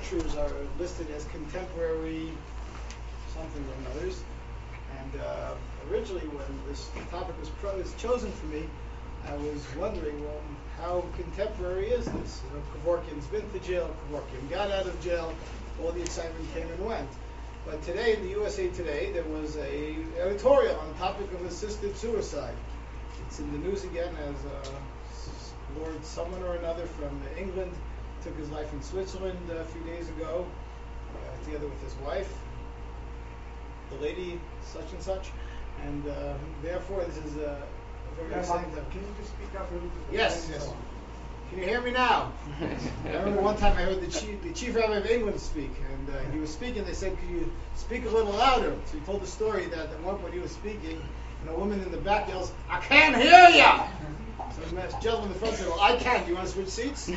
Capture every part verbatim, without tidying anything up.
lectures are listed as contemporary something or others. And uh, originally, when this topic was, pro- was chosen for me, I was wondering, well, how contemporary is this? You know, Kevorkian's been to jail, Kevorkian got out of jail, all the excitement came and went. But today, in the U S A Today, there was a editorial on the topic of assisted suicide. It's in the news again as uh, Lord someone or another from England took his life in Switzerland a few days ago, uh, together with his wife, the lady such and such, and uh, therefore this is a, a very Yeah, exciting. Can you just speak up a little bit? Yes, yes. Can you hear me now? I remember one time I heard the chief, the chief rabbi of England speak, and uh, he was speaking. They said, "Could you speak a little louder?" So he told the story that at one point he was speaking, and a woman in the back yells, "I can't hear ya!" So the gentleman in the front said, "Well, I can. Do you want to switch seats?"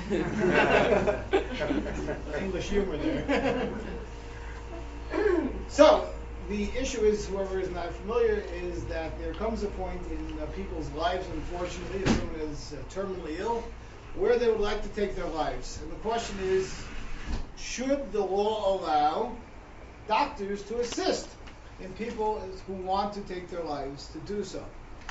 English humor there. So the issue is, whoever is not familiar, is that there comes a point in uh, people's lives, unfortunately, if someone is uh, terminally ill, where they would like to take their lives. And the question is, should the law allow doctors to assist in people who want to take their lives to do so?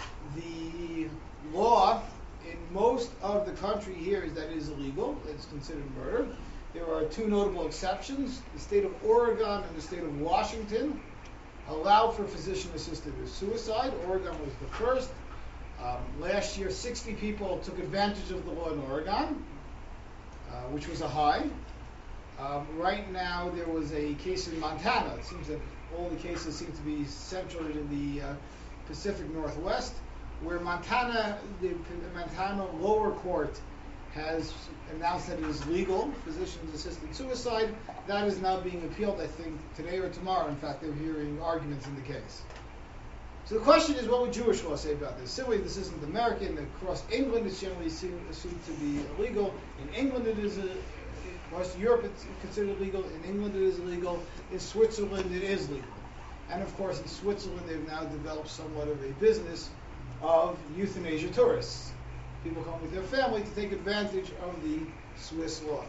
The law in most of the country here is that it is illegal. It's considered murder. There are two notable exceptions. The state of Oregon and the state of Washington allowed for physician-assisted suicide. Oregon was the first. Um, last year, sixty people took advantage of the law in Oregon, uh, which was a high. Um, right now, there was a case in Montana. It seems that all the cases seem to be centered in the uh, Pacific Northwest, where Montana, the Montana lower court has announced that it is legal, physician-assisted suicide. That is now being appealed, I think, today or tomorrow. In fact, they're hearing arguments in the case. So the question is, what would Jewish law say about this? Similarly, this isn't American. Across England, it's generally seen, assumed to be illegal. In England, it is a, across Europe, it's considered illegal. In England, it is illegal. In Switzerland, it is legal. And of course, in Switzerland, they've now developed somewhat of a business of euthanasia tourists. People come with their family to take advantage of the Swiss law.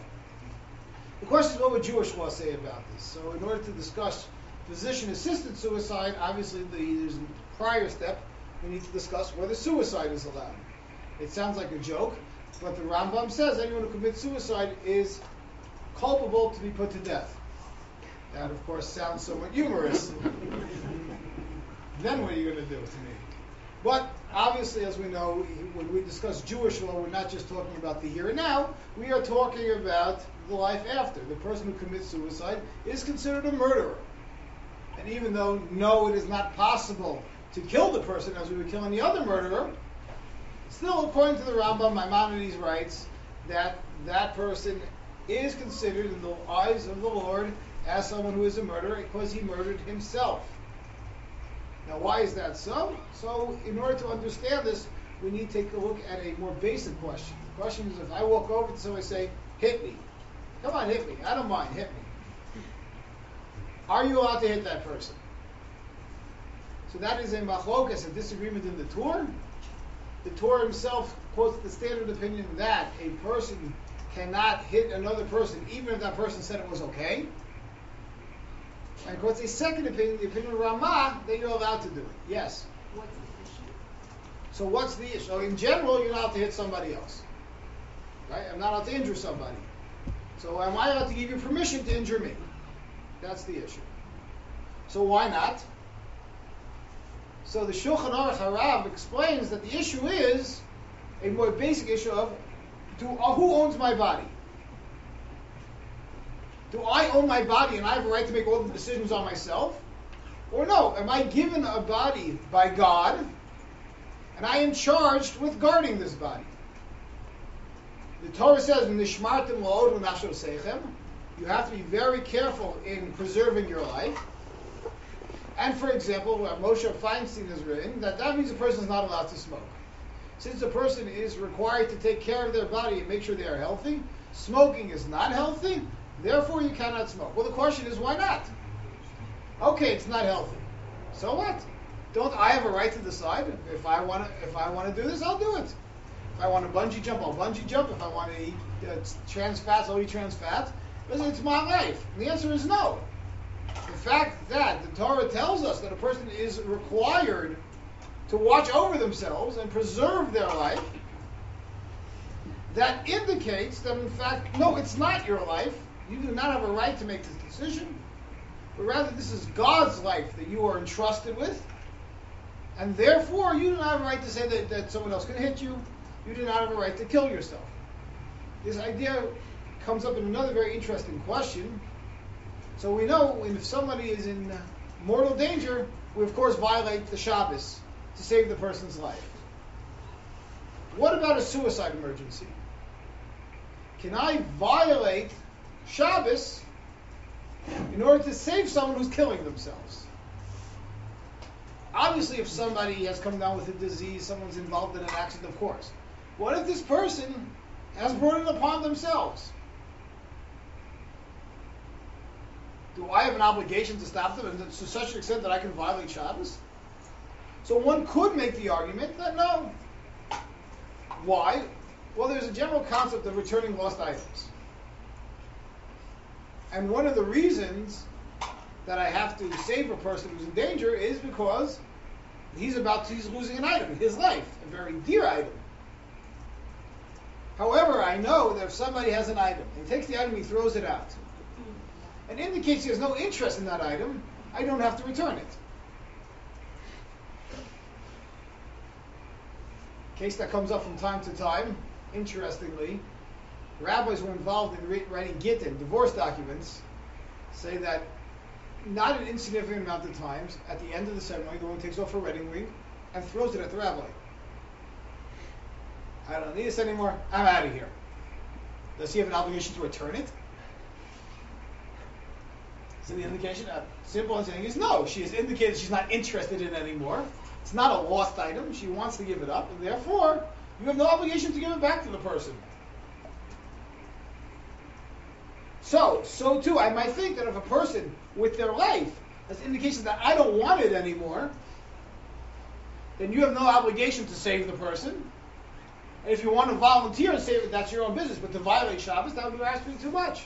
The question is, what would Jewish law say about this? So in order to discuss physician-assisted suicide, obviously the, there's a prior step. We need to discuss whether suicide is allowed. It sounds like a joke, but the Rambam says anyone who commits suicide is culpable to be put to death. That, of course, sounds somewhat humorous. Then what are you going to do to me? But obviously, as we know, when we discuss Jewish law, we're not just talking about the here and now. We are talking about the life after. The person who commits suicide is considered a murderer. And even though, no, it is not possible to kill the person as we would kill any other murderer, still, according to the Rambam, Maimonides writes that that person is considered in the eyes of the Lord as someone who is a murderer because he murdered himself. Now, why is that so? So, in order to understand this, we need to take a look at a more basic question. The question is, if I walk over to someone and say, hit me. Come on, hit me. I don't mind, hit me. Are you allowed to hit that person? So that is a machlokas, a disagreement in the Torah. The Torah himself quotes the standard opinion that a person cannot hit another person, even if that person said it was okay. And of course, a second opinion, the opinion of Ramah, that you're allowed to do it. Yes. What's the issue? So what's the issue? So in general, you're not allowed to hit somebody else. Right? I'm not allowed to injure somebody. So am I allowed to give you permission to injure me? That's the issue. So why not? So the Shulchan Aruch Harav explains that the issue is a more basic issue of do, uh, who owns my body? Do I own my body and I have a right to make all the decisions on myself? Or no, am I given a body by God and I am charged with guarding this body? The Torah says, "Nishmartem la'od v'nafsho seichem." You have to be very careful in preserving your life. And for example, what Moshe Feinstein has written, that that means a person is not allowed to smoke. Since a person is required to take care of their body and make sure they are healthy, smoking is not healthy, therefore you cannot smoke. Well, the question is, why not? Okay, it's not healthy. So what? Don't I have a right to decide? If I want to, if I want to do this, I'll do it. If I want to bungee jump, I'll bungee jump. If I want to eat uh, trans fats, I'll eat trans fats. Listen, it's my life. And the answer is no. The fact that the Torah tells us that a person is required to watch over themselves and preserve their life, that indicates that in fact, no, it's not your life. You do not have a right to make this decision, but rather this is God's life that you are entrusted with, and therefore you do not have a right to say that, that someone else can hit you. You do not have a right to kill yourself. This idea comes up in another very interesting question. So we know if somebody is in mortal danger, we of course violate the Shabbos to save the person's life. What about a suicide emergency? Can I violate Shabbos in order to save someone who's killing themselves? Obviously, if somebody has come down with a disease, someone's involved in an accident, of course. What if this person has brought it upon themselves? Do I have an obligation to stop them, and to such an extent that I can violate Shabbos? So one could make the argument that no. Why? Well, there's a general concept of returning lost items. And one of the reasons that I have to save a person who's in danger is because he's about to, he's losing an item, his life, a very dear item. However, I know that if somebody has an item, and takes the item, he throws it out, and indicates he has no interest in that item, I don't have to return it. Case that comes up from time to time, interestingly, rabbis who are involved in re- writing gittin, divorce documents, say that not an insignificant amount of times, at the end of the ceremony, the woman takes off her wedding ring and throws it at the rabbi. I don't need this anymore, I'm out of here. Does he have an obligation to return it? So the indication, uh, simple and saying is no. She has indicated she's not interested in it anymore. It's not a lost item. She wants to give it up, and therefore, you have no obligation to give it back to the person. So, so too, I might think that if a person with their life has indication that I don't want it anymore, then you have no obligation to save the person. And if you want to volunteer and save it, that's your own business. But to violate Shabbos, that would be asking too much.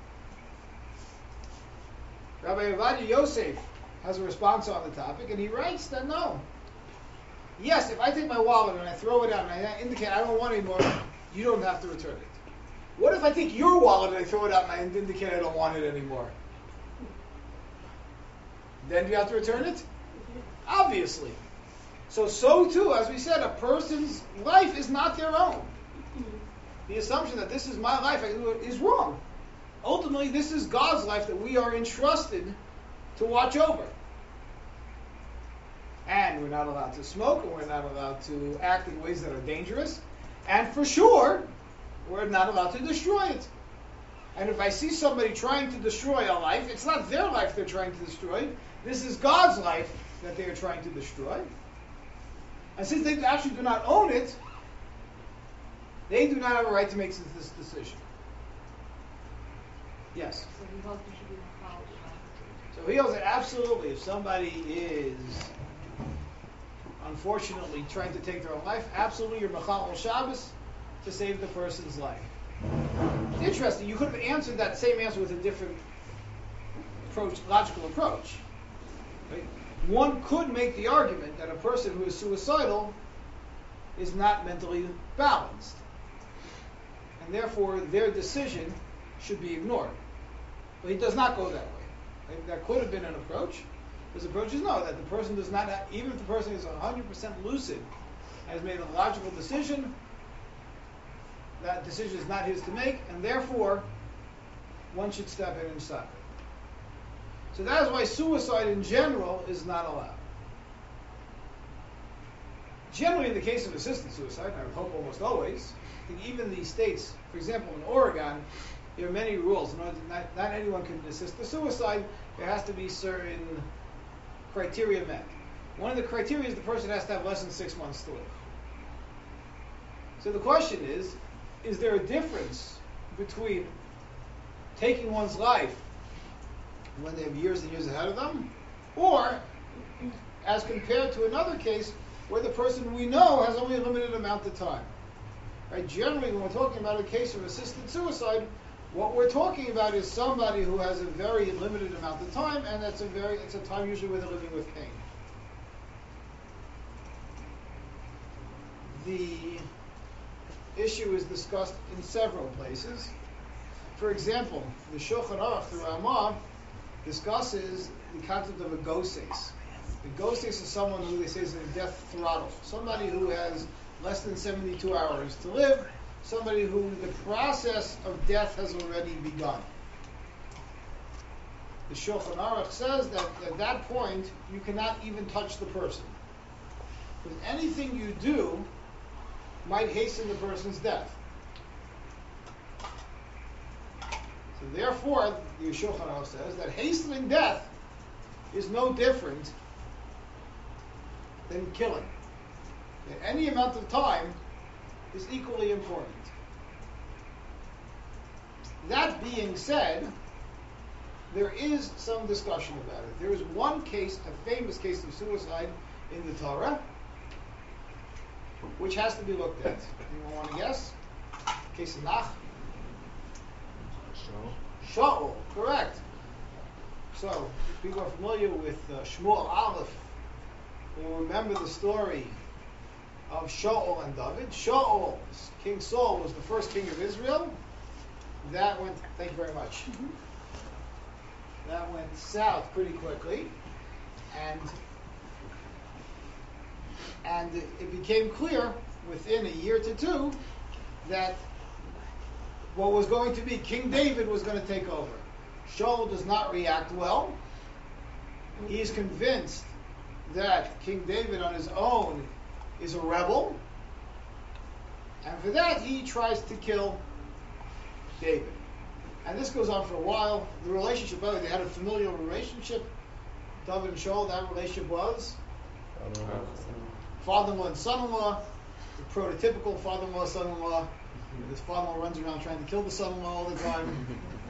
Rabbi Ovadia Yosef has a response on the topic, and he writes that no. Yes, if I take my wallet and I throw it out and I indicate I don't want it anymore, you don't have to return it. What if I take your wallet and I throw it out and I indicate I don't want it anymore? Then do you have to return it? Obviously. So, so too, as we said, a person's life is not their own. The assumption that this is my life is wrong. Ultimately, this is God's life that we are entrusted to watch over. And we're not allowed to smoke, and we're not allowed to act in ways that are dangerous. And for sure, we're not allowed to destroy it. And if I see somebody trying to destroy a life, it's not their life they're trying to destroy. This is God's life that they are trying to destroy. And since they actually do not own it, they do not have a right to make this decision. Yes? So he holds we should be followed around. So he holds that absolutely, if somebody is unfortunately trying to take their own life, absolutely you're Mechal Shabbos to save the person's life. It's interesting, you could have answered that same answer with a different approach, logical approach. Right? One could make the argument that a person who is suicidal is not mentally balanced. And therefore their decision should be ignored. But he does not go that way. Right? That could have been an approach. His approach is no, that the person does not have, even if the person is one hundred percent lucid, has made a logical decision, that decision is not his to make, and therefore one should step in and stop it. So that is why suicide in general is not allowed. Generally, in the case of assisted suicide, and I would hope almost always, I think even the states, for example, in Oregon, there are many rules. Not, not anyone can assist the suicide. There has to be certain criteria met. One of the criteria is the person has to have less than six months to live. So the question is, is there a difference between taking one's life when they have years and years ahead of them, or as compared to another case where the person we know has only a limited amount of time? Right? Generally, when we're talking about a case of assisted suicide, What we're talking about is somebody who has a very limited amount of time, and that's a very it's a time usually where they're living with pain. The issue is discussed in several places. For example, the Shulchan Aruch, the Ramah, discusses the concept of a goses. The goses is someone who they say is in a death throttle, somebody who has less than seventy-two hours to live, somebody who the process of death has already begun. The Shulchan Aruch says that at that point you cannot even touch the person, because anything you do might hasten the person's death. So therefore, the Shulchan Aruch says that hastening death is no different than killing. That any amount of time is equally important. That being said, there is some discussion about it. There is one case, a famous case of suicide in the Torah, which has to be looked at. Anyone want to guess? Case of Nach? Shaul, correct. So, if people are familiar with uh, Shmuel Aleph, will remember the story of Shaul and David. Shaul, King Saul, was the first king of Israel. That went, thank you very much. Mm-hmm. That went south pretty quickly, and and it became clear within a year to two that what was going to be King David was going to take over. Shaul does not react well. He is convinced that King David on his own is a rebel, and for that he tries to kill David. And this goes on for a while. The relationship, by the way, they had a familial relationship. David and Shaul, that relationship was father-in-law and son-in-law, the prototypical father-in-law, son-in-law. This father-in-law runs around trying to kill the son-in-law all the time.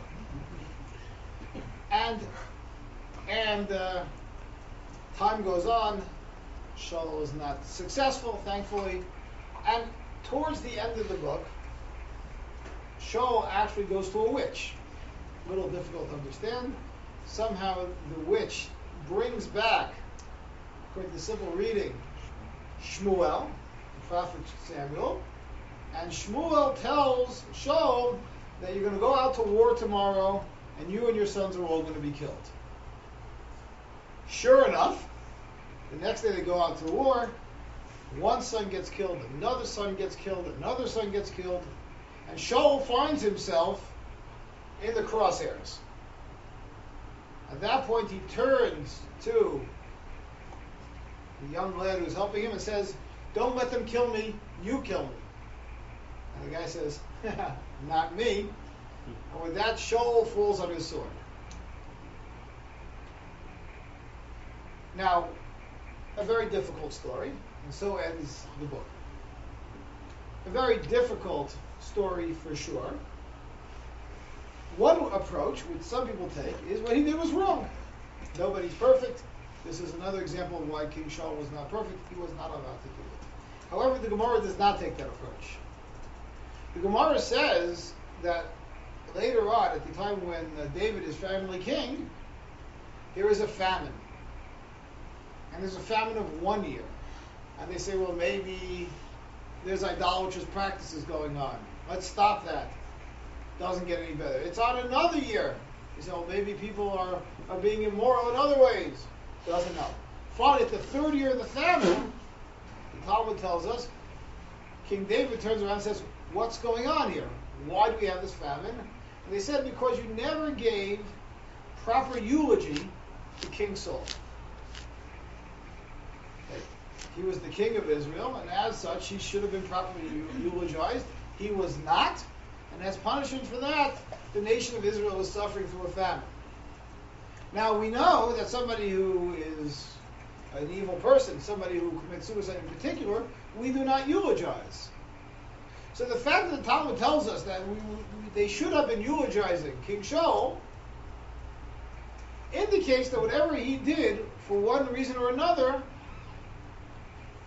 and and uh, time goes on. Shaul is not successful, thankfully. And towards the end of the book, Shaul actually goes to a witch. A little difficult to understand. Somehow the witch brings back, according to simple reading, Shmuel, the prophet Samuel, and Shmuel tells Shaul that you're going to go out to war tomorrow, and you and your sons are all going to be killed. Sure enough, the next day they go out to war, one son gets killed, another son gets killed, another son gets killed, and Shaul finds himself in the crosshairs. At that point, he turns to the young lad who's helping him and says, "Don't let them kill me, you kill me." And the guy says, "Not me." And with that, Shaul falls on his sword. Now, a very difficult story, and so ends the book. A very difficult story for sure. One approach, which some people take, is what he did was wrong. Nobody's perfect. This is another example of why King Shaul was not perfect. He was not allowed to do it. However, the Gemara does not take that approach. The Gemara says that later on, at the time when uh, David is family king, there is a famine. And there's a famine of one year. And they say, well, maybe there's idolatrous practices going on. Let's stop that. Doesn't get any better. It's on another year. You say, well, maybe people are, are being immoral in other ways. Doesn't know. Finally, at the third year of the famine, the Talmud tells us, King David turns around and says, what's going on here? Why do we have this famine? And they said, because you never gave proper eulogy to King Saul. Okay. He was the king of Israel, and as such, he should have been properly eulogized. He was not, and as punishment for that, the nation of Israel is suffering through a famine. Now, we know that somebody who is an evil person, somebody who commits suicide in particular, we do not eulogize. So the fact that the Talmud tells us that we, we, they should have been eulogizing King Shaul indicates that whatever he did, for one reason or another,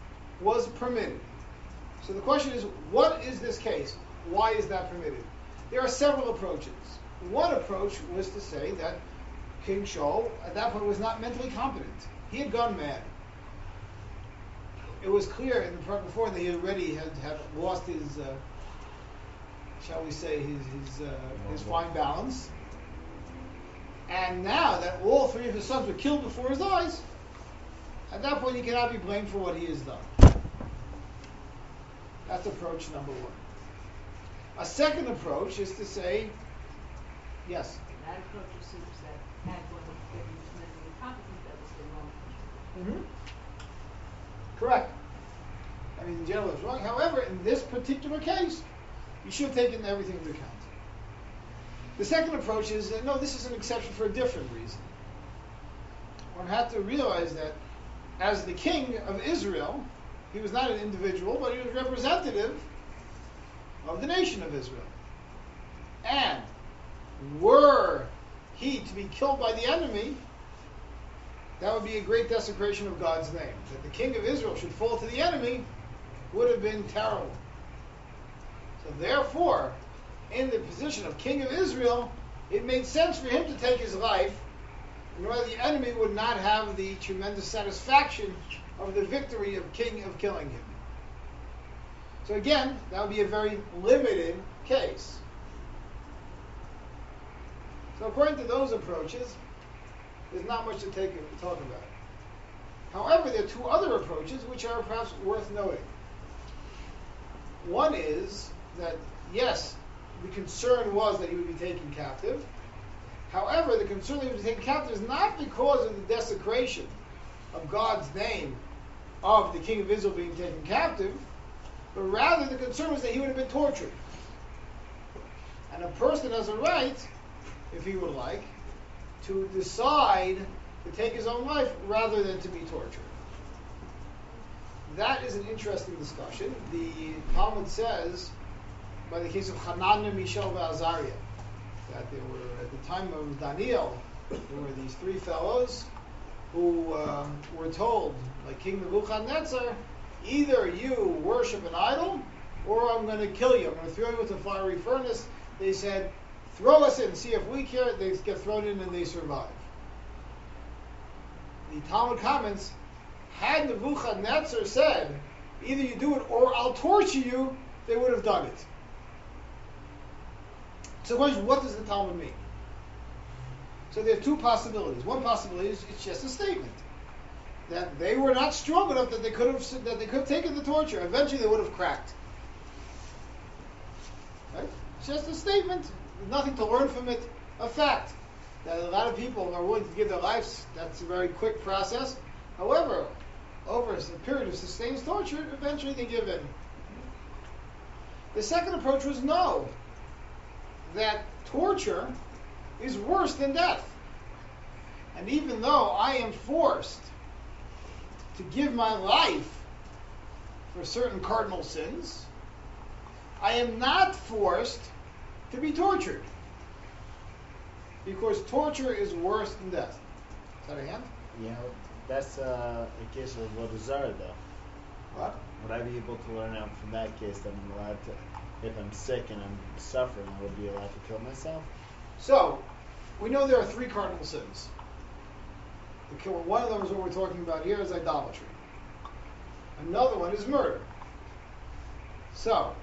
was permitted. So the question is, what is this case? Why is that permitted? There are several approaches. One approach was to say that King Shaul, at that point, was not mentally competent. He had gone mad. It was clear in the part before that he already had, had lost his, uh, shall we say, his his, uh, his fine balance. And now that all three of his sons were killed before his eyes, at that point he cannot be blamed for what he has done. That's approach number one. A second approach is to say, yes? That approach assumes that had one been mentally competent, that was the wrong approach. Mm-hmm. Correct. I mean, in general, it's wrong. However, in this particular case, you should have taken everything into account. The second approach is that, no, this is an exception for a different reason. One had to realize that as the king of Israel, he was not an individual, but he was representative of the nation of Israel. And were he to be killed by the enemy, that would be a great desecration of God's name. That the king of Israel should fall to the enemy would have been terrible. So therefore, in the position of king of Israel, it made sense for him to take his life, in order the enemy would not have the tremendous satisfaction of the victory of king of killing him. So again, that would be a very limited case. So according to those approaches, there's not much to take to talk about. However, there are two other approaches which are perhaps worth noting. One is that, yes, the concern was that he would be taken captive. However, the concern that he would be taken captive is not because of the desecration of God's name of the king of Israel being taken captive, but rather the concern was that he would have been tortured. And a person has a right, if he would like, to decide to take his own life rather than to be tortured. That is an interesting discussion. The Talmud says, by the case of Hananiah, Mishael, and Azariah, that there were, at the time of Daniel, there were these three fellows who uh, were told, like King Nebuchadnezzar, either you worship an idol, or I'm going to kill you. I'm going to throw you into a fiery furnace. They said, throw us in, see if we care. They get thrown in and they survive. The Talmud comments, had Nebuchadnezzar said, either you do it or I'll torture you, they would have done it. So what does the Talmud mean? So there are two possibilities. One possibility is it's just a statement that they were not strong enough that they could have that they could have taken the torture. Eventually, they would have cracked. Right? It's just a statement. Nothing to learn from it. A fact that a lot of people are willing to give their lives. That's a very quick process. However, over a period of sustained torture, eventually they give in. The second approach was no. That torture is worse than death. And even though I am forced to give my life for certain cardinal sins, I am not forced to be tortured. Because torture is worse than death. Is that a hand? Yeah, that's uh, a case of Vodazara, though. What? Would I be able to learn out from that case that I'm allowed to, if I'm sick and I'm suffering, I would be allowed to kill myself? So, we know there are three cardinal sins. The, one of them is what we're talking about here, is idolatry. Another one is murder. So,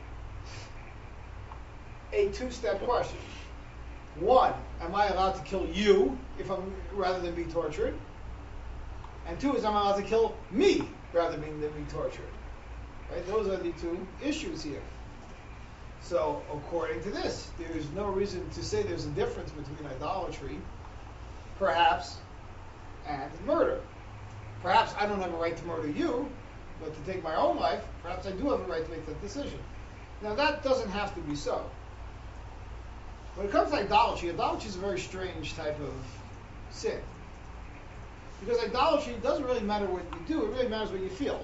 a two-step question. One, am I allowed to kill you if I'm rather than be tortured? And two, is am I allowed to kill me rather than be tortured? Right? Those are the two issues here. So, according to this, there is no reason to say there's a difference between idolatry, perhaps, and murder. Perhaps I don't have a right to murder you, but to take my own life, perhaps I do have a right to make that decision. Now, that doesn't have to be so. When it comes to idolatry, idolatry is a very strange type of sin. Because idolatry doesn't really matter what you do, it really matters what you feel.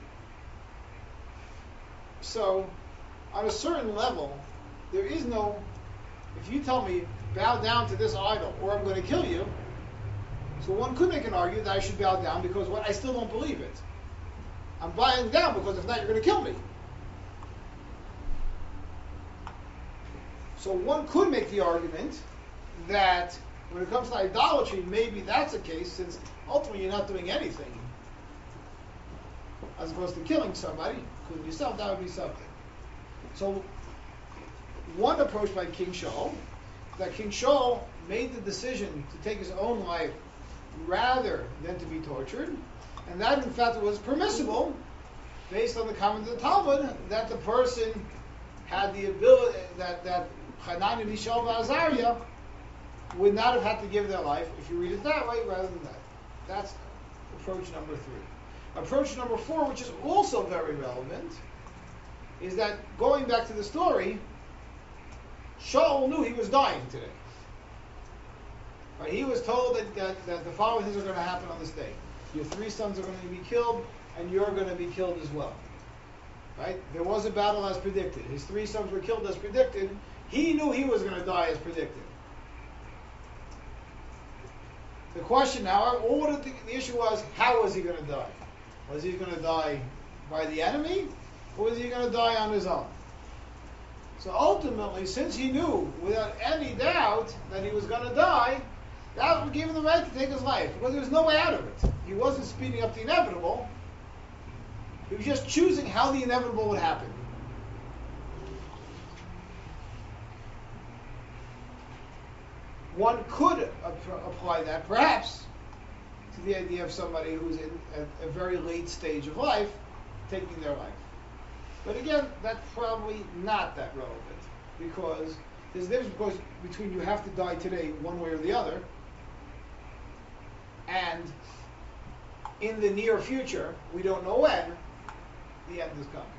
So, on a certain level, there is no, if you tell me, bow down to this idol, or I'm going to kill you, so one could make an argument that I should bow down because what I still don't believe it. I'm bowing down because if not, you're going to kill me. So one could make the argument that when it comes to idolatry, maybe that's the case, since ultimately you're not doing anything. As opposed to killing somebody, including yourself, that would be something. So one approach by King Shaul, that King Shaul made the decision to take his own life rather than to be tortured, and that in fact was permissible based on the comment of the Talmud that the person had the ability, that, that Hanani, Mishael, and Azariah would not have had to give their life, if you read it that way, rather than that. That's approach number three. Approach number four, which is also very relevant, is that going back to the story, Shaul knew he was dying today. Right? He was told that, that, that the following things are going to happen on this day. Your three sons are going to be killed, and you're going to be killed as well. Right? There was a battle as predicted. His three sons were killed as predicted. He knew he was going to die as predicted. The question now, all the, the issue was, how was he going to die? Was he going to die by the enemy, or was he going to die on his own? So ultimately, since he knew without any doubt that he was going to die, that gave him the right to take his life, because there was no way out of it. He wasn't speeding up the inevitable. He was just choosing how the inevitable would happen. One could ap- apply that, perhaps, to the idea of somebody who's in a, a very late stage of life, taking their life. But again, that's probably not that relevant, because there's a difference because between you have to die today one way or the other, and in the near future, we don't know when, the end is coming.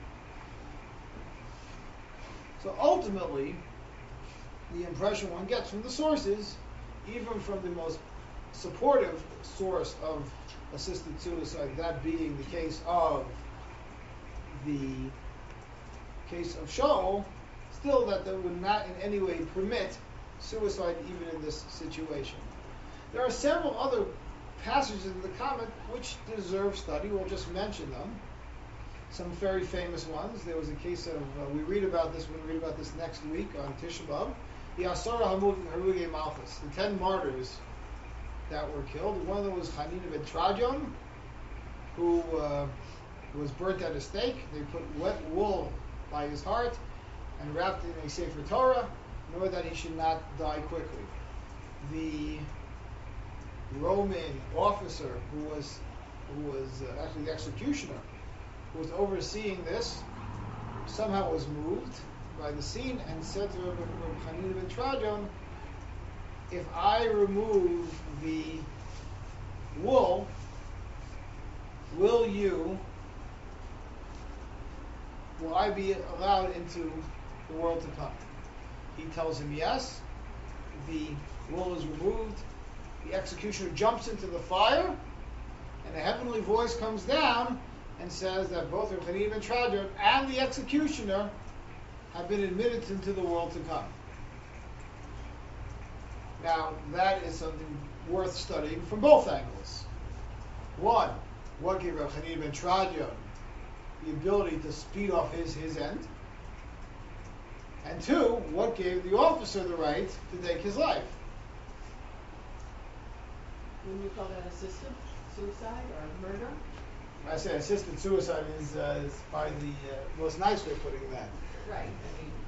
So ultimately, the impression one gets from the sources, even from the most supportive source of assisted suicide, that being the case of the case of Shaul, still that they would not in any way permit suicide even in this situation. There are several other passages in the comment which deserve study. We'll just mention them. Some very famous ones. There was a case of, uh, we read about this, we're going to read about this next week on Tisha B'Av, the Asara Harugei Malchus, the ten martyrs that were killed. One of them was Hanina ben Trajan, who uh, was burnt at a stake. They put wet wool by his heart and wrapped in a Sefer Torah in order that he should not die quickly. The Roman officer who was who was uh, actually the executioner, who was overseeing this, somehow was moved by the scene and said to Rabbi Hanina ben Trajan, if I remove the wool, will you, will I be allowed into the world to come? He tells him yes. The wool is removed. The executioner jumps into the fire, and a heavenly voice comes down and says that both Rabbi Hanina ben Trajan and the executioner have been admitted into the world to come. Now, that is something worth studying from both angles. One, what gave Rabbi Hanina ben Trajan the ability to speed off his, his end? And two, what gave the officer the right to take his life? Wouldn't you call that assisted suicide or murder? I say assisted suicide is, uh, is probably the uh, most nice way of putting that. Right. I mean,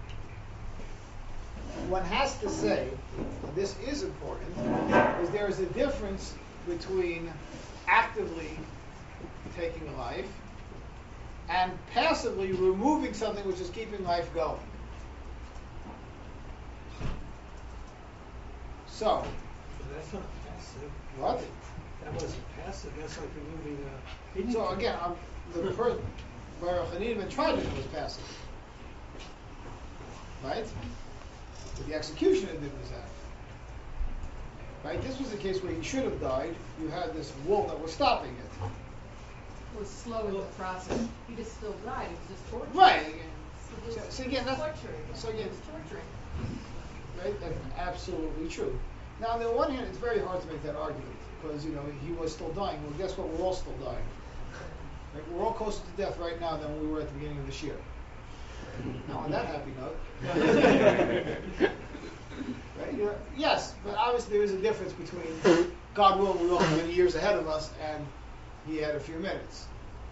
one has to say, and this is important, is there is a difference between actively taking a life and passively removing something which is keeping life going. So, But that's not passive. what? That wasn't passive. That's like removing a kidney. So again, I'm, the person, Baruch Hanina ben Trajan was passive, right? But the executioner did was that. Right? This was a case where he should have died. You had this wool that was stopping it. it was slow in the process. He just still died. He was just torturing. Right. It was So, so again, that's torturing. so again, It was torturing. right? That's absolutely true. Now, on the one hand, it's very hard to make that argument because you know he was still dying. Well, guess what? We're all still dying. Right? We're all closer to death right now than we were at the beginning of this year. Now on that happy note. Right? You're- yes, but obviously there is a difference between God willing we all have many years ahead of us and he had a few minutes.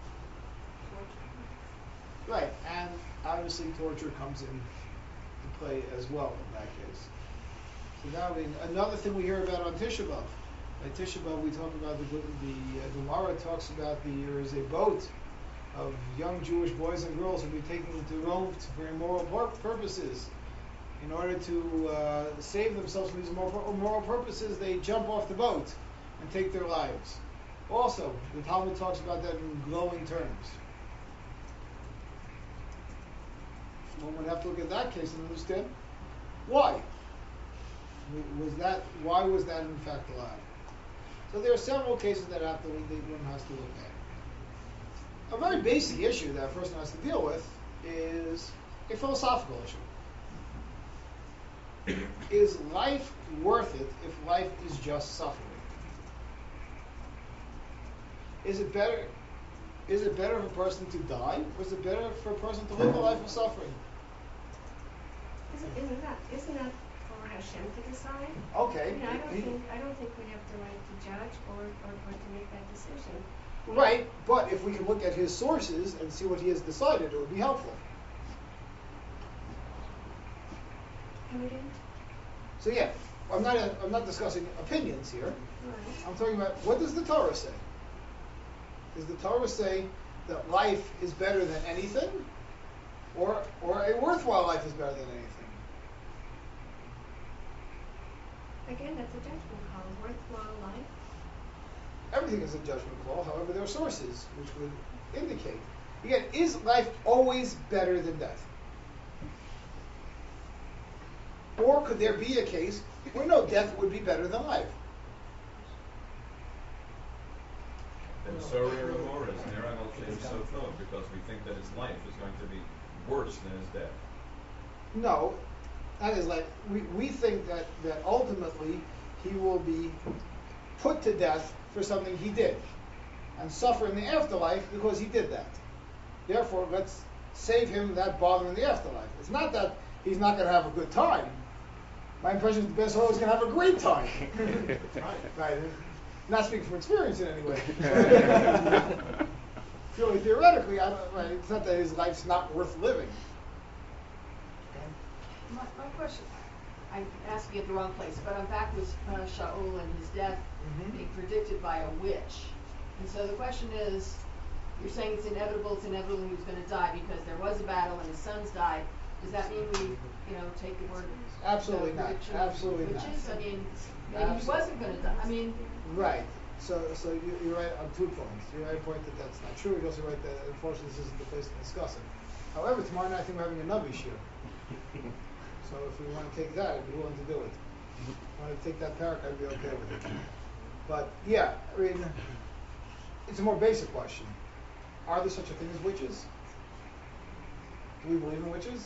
Right, and obviously torture comes in to play as well in that case. So now we, another thing we hear about on Tisha B'Av. At Tisha B'Av we talk about the the uh, Gemara talks about the there is a boat of young Jewish boys and girls who will be taken to Rome for immoral pur- purposes. In order to uh, save themselves from these immoral, immoral purposes, they jump off the boat and take their lives. Also, the Talmud talks about that in glowing terms. One would have to look at that case and understand why. W- Was that why was that in fact allowed? So there are several cases that have to, one has to look at. A very basic issue that a person has to deal with is a philosophical issue. Is life worth it if life is just suffering? Is it better? Is it better for a person to die, or is it better for a person to live a life of suffering? Isn't, isn't that isn't that for Hashem to decide? Okay. I mean, I don't he- think I don't think we have the right to judge or, or, or to make that decision. Right, but if we can look at his sources and see what he has decided, it would be helpful. Come again? So yeah, I'm not I'm not discussing opinions here. Right. I'm talking about what does the Torah say? Does the Torah say that life is better than anything, or or a worthwhile life is better than anything? Again, that's a judgment call. Worthwhile life. Everything is a judgment call. However, there are sources which would indicate. Again, is life always better than death? Or could there be a case where no, death would be better than life? And so Ramor is near I will change so no, because we think that his life is going to be worse than his death. No, that is like we, we think that, that ultimately he will be put to death for something he did and suffer in the afterlife because he did that. Therefore, let's save him that bother in the afterlife. It's not that he's not going to have a good time. My impression is the best is going to have a great time. Right. Not speaking from experience in any way. Purely theoretically, I don't, right, it's not that his life's not worth living. My, my question, I'm asking at the wrong place, but I'm back with uh, Shaul and his death Mhm. being predicted by a witch. And so the question is, you're saying it's inevitable, it's inevitable he was going to die because there was a battle and his sons died. Does that mean we, you know, take the word? Absolutely uh, not. prediction Absolutely of not. witches? I mean, maybe he Absolutely. wasn't going to die. I mean, Right. So, so you, you're right on two points. You're right point that that's not true. You're also right that unfortunately this isn't the place to discuss it. However, tomorrow night I think we're having a Navi shiur. So if we want to take that, I'd be willing to do it. If we want to take that parak, I'd be okay with it. But yeah, I mean, it's a more basic question. Are there such a thing as witches? Do we believe in witches?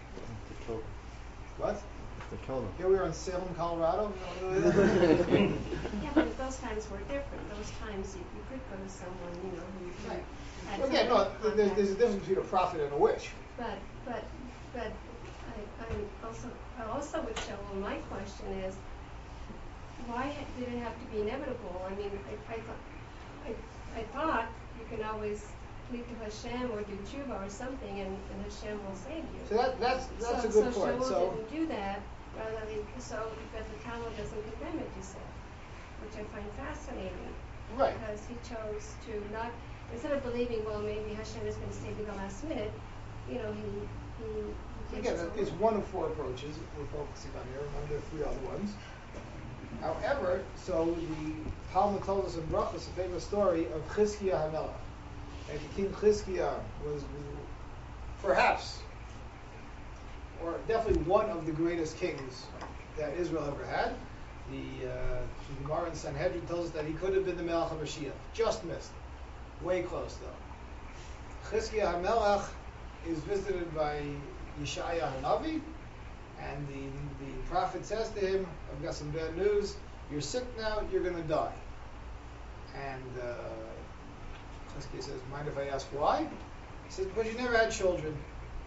What? Here we are in Salem, Colorado. Yeah, but those times were different. Those times you, you could go to someone, you know, who you Right. had Well, again, some no, contact. there's, there's a difference between a prophet and a witch. But but but I I'm also I also would show. Well, my question is, why ha- did it have to be inevitable? I mean, I I thought I, I thought you can always plead to Hashem or do tshuva or something, and, and Hashem will save you. So that, that's that's so, a good so point. Shaul So didn't do that. Rather, he, so but the Talmud doesn't condemn it, you said, which I find fascinating. right, Because he chose to not, instead of believing, well, maybe Hashem is going to save me the last minute, you know, he he. he again, takes it's over. one of four approaches we're focusing on here. Remember, there are three other ones. However, so the Talmud told us in Brachos a famous story of Chizkiah HaMelech. And King Chizkiah was perhaps, or definitely one of the greatest kings that Israel ever had. The, uh, the Gemara in Sanhedrin tells us that he could have been the Melech HaMashiach. Just missed. Way close though. Chizkiah HaMelech is visited by Yeshaya HaNavi, and the, the prophet says to him, I've got some bad news. You're sick now, you're going to die. And uh, Chizkiah says, mind if I ask why? He says, because you never had children.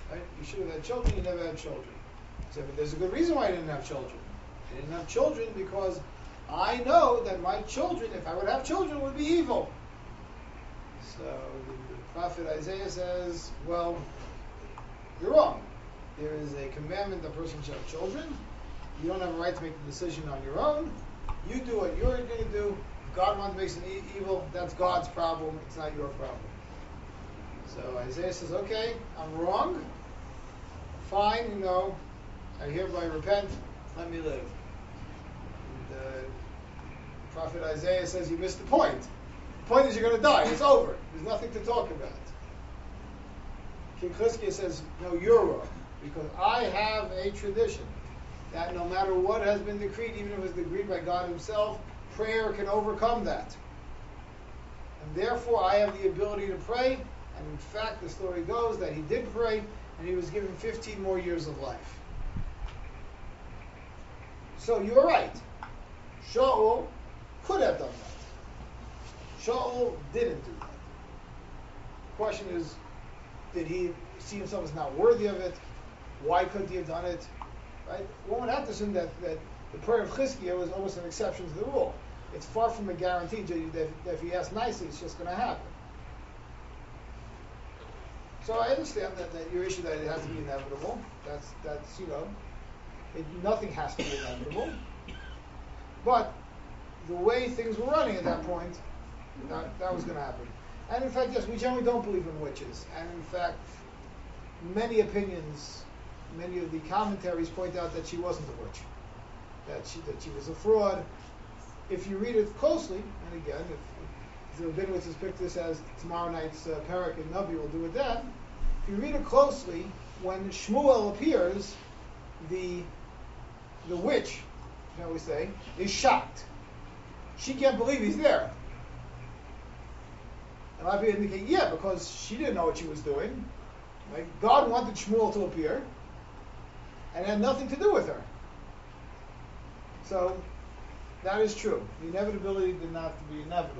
Right? You should have had children, you never had children. So, but there's a good reason why I didn't have children. I didn't have children because I know that my children, if I would have children, would be evil. So the, the prophet Isaiah says, well, you're wrong. There is a commandment that a person should have children. You don't have a right to make the decision on your own. You do what you're going to do. If God wants to make some e- evil, that's God's problem. It's not your problem. So Isaiah says, okay, I'm wrong. Fine, you know, I hereby repent. Let me live. And, uh, Prophet Isaiah says, you missed the point. The point is you're going to die. It's over. There's nothing to talk about. King Chizkiah says, no, you're wrong. Because I have a tradition that no matter what has been decreed, even if it was decreed by God himself, prayer can overcome that. And therefore I have the ability to pray. And in fact, the story goes that he did pray, and he was given fifteen more years of life. So you're right. Shaul could have done that. Shaul didn't do that. The question is, did he see himself as not worthy of it? Why couldn't he have done it? Right? One would have to assume that, that the prayer of Chizkiah was almost an exception to the rule. It's far from a guarantee that, that if he asks nicely, it's just going to happen. So I understand that, that your issue that it has to be inevitable. That's that's you know, it, nothing has to be inevitable. But the way things were running at that point, that, that was going to happen. And in fact, yes, we generally don't believe in witches. And in fact, many opinions, many of the commentaries point out that she wasn't a witch, that she that she was a fraud. If you read it closely, and again, if, if the Rabinowitz has picked this as tomorrow night's uh, Parak and Navi will do it then. If you read it closely, when Shmuel appears, the the witch, shall we say, is shocked. She can't believe he's there. And I'd be indicating, yeah, because she didn't know what she was doing. Like God wanted Shmuel to appear, and it had nothing to do with her. So that is true. The inevitability did not have to be inevitable.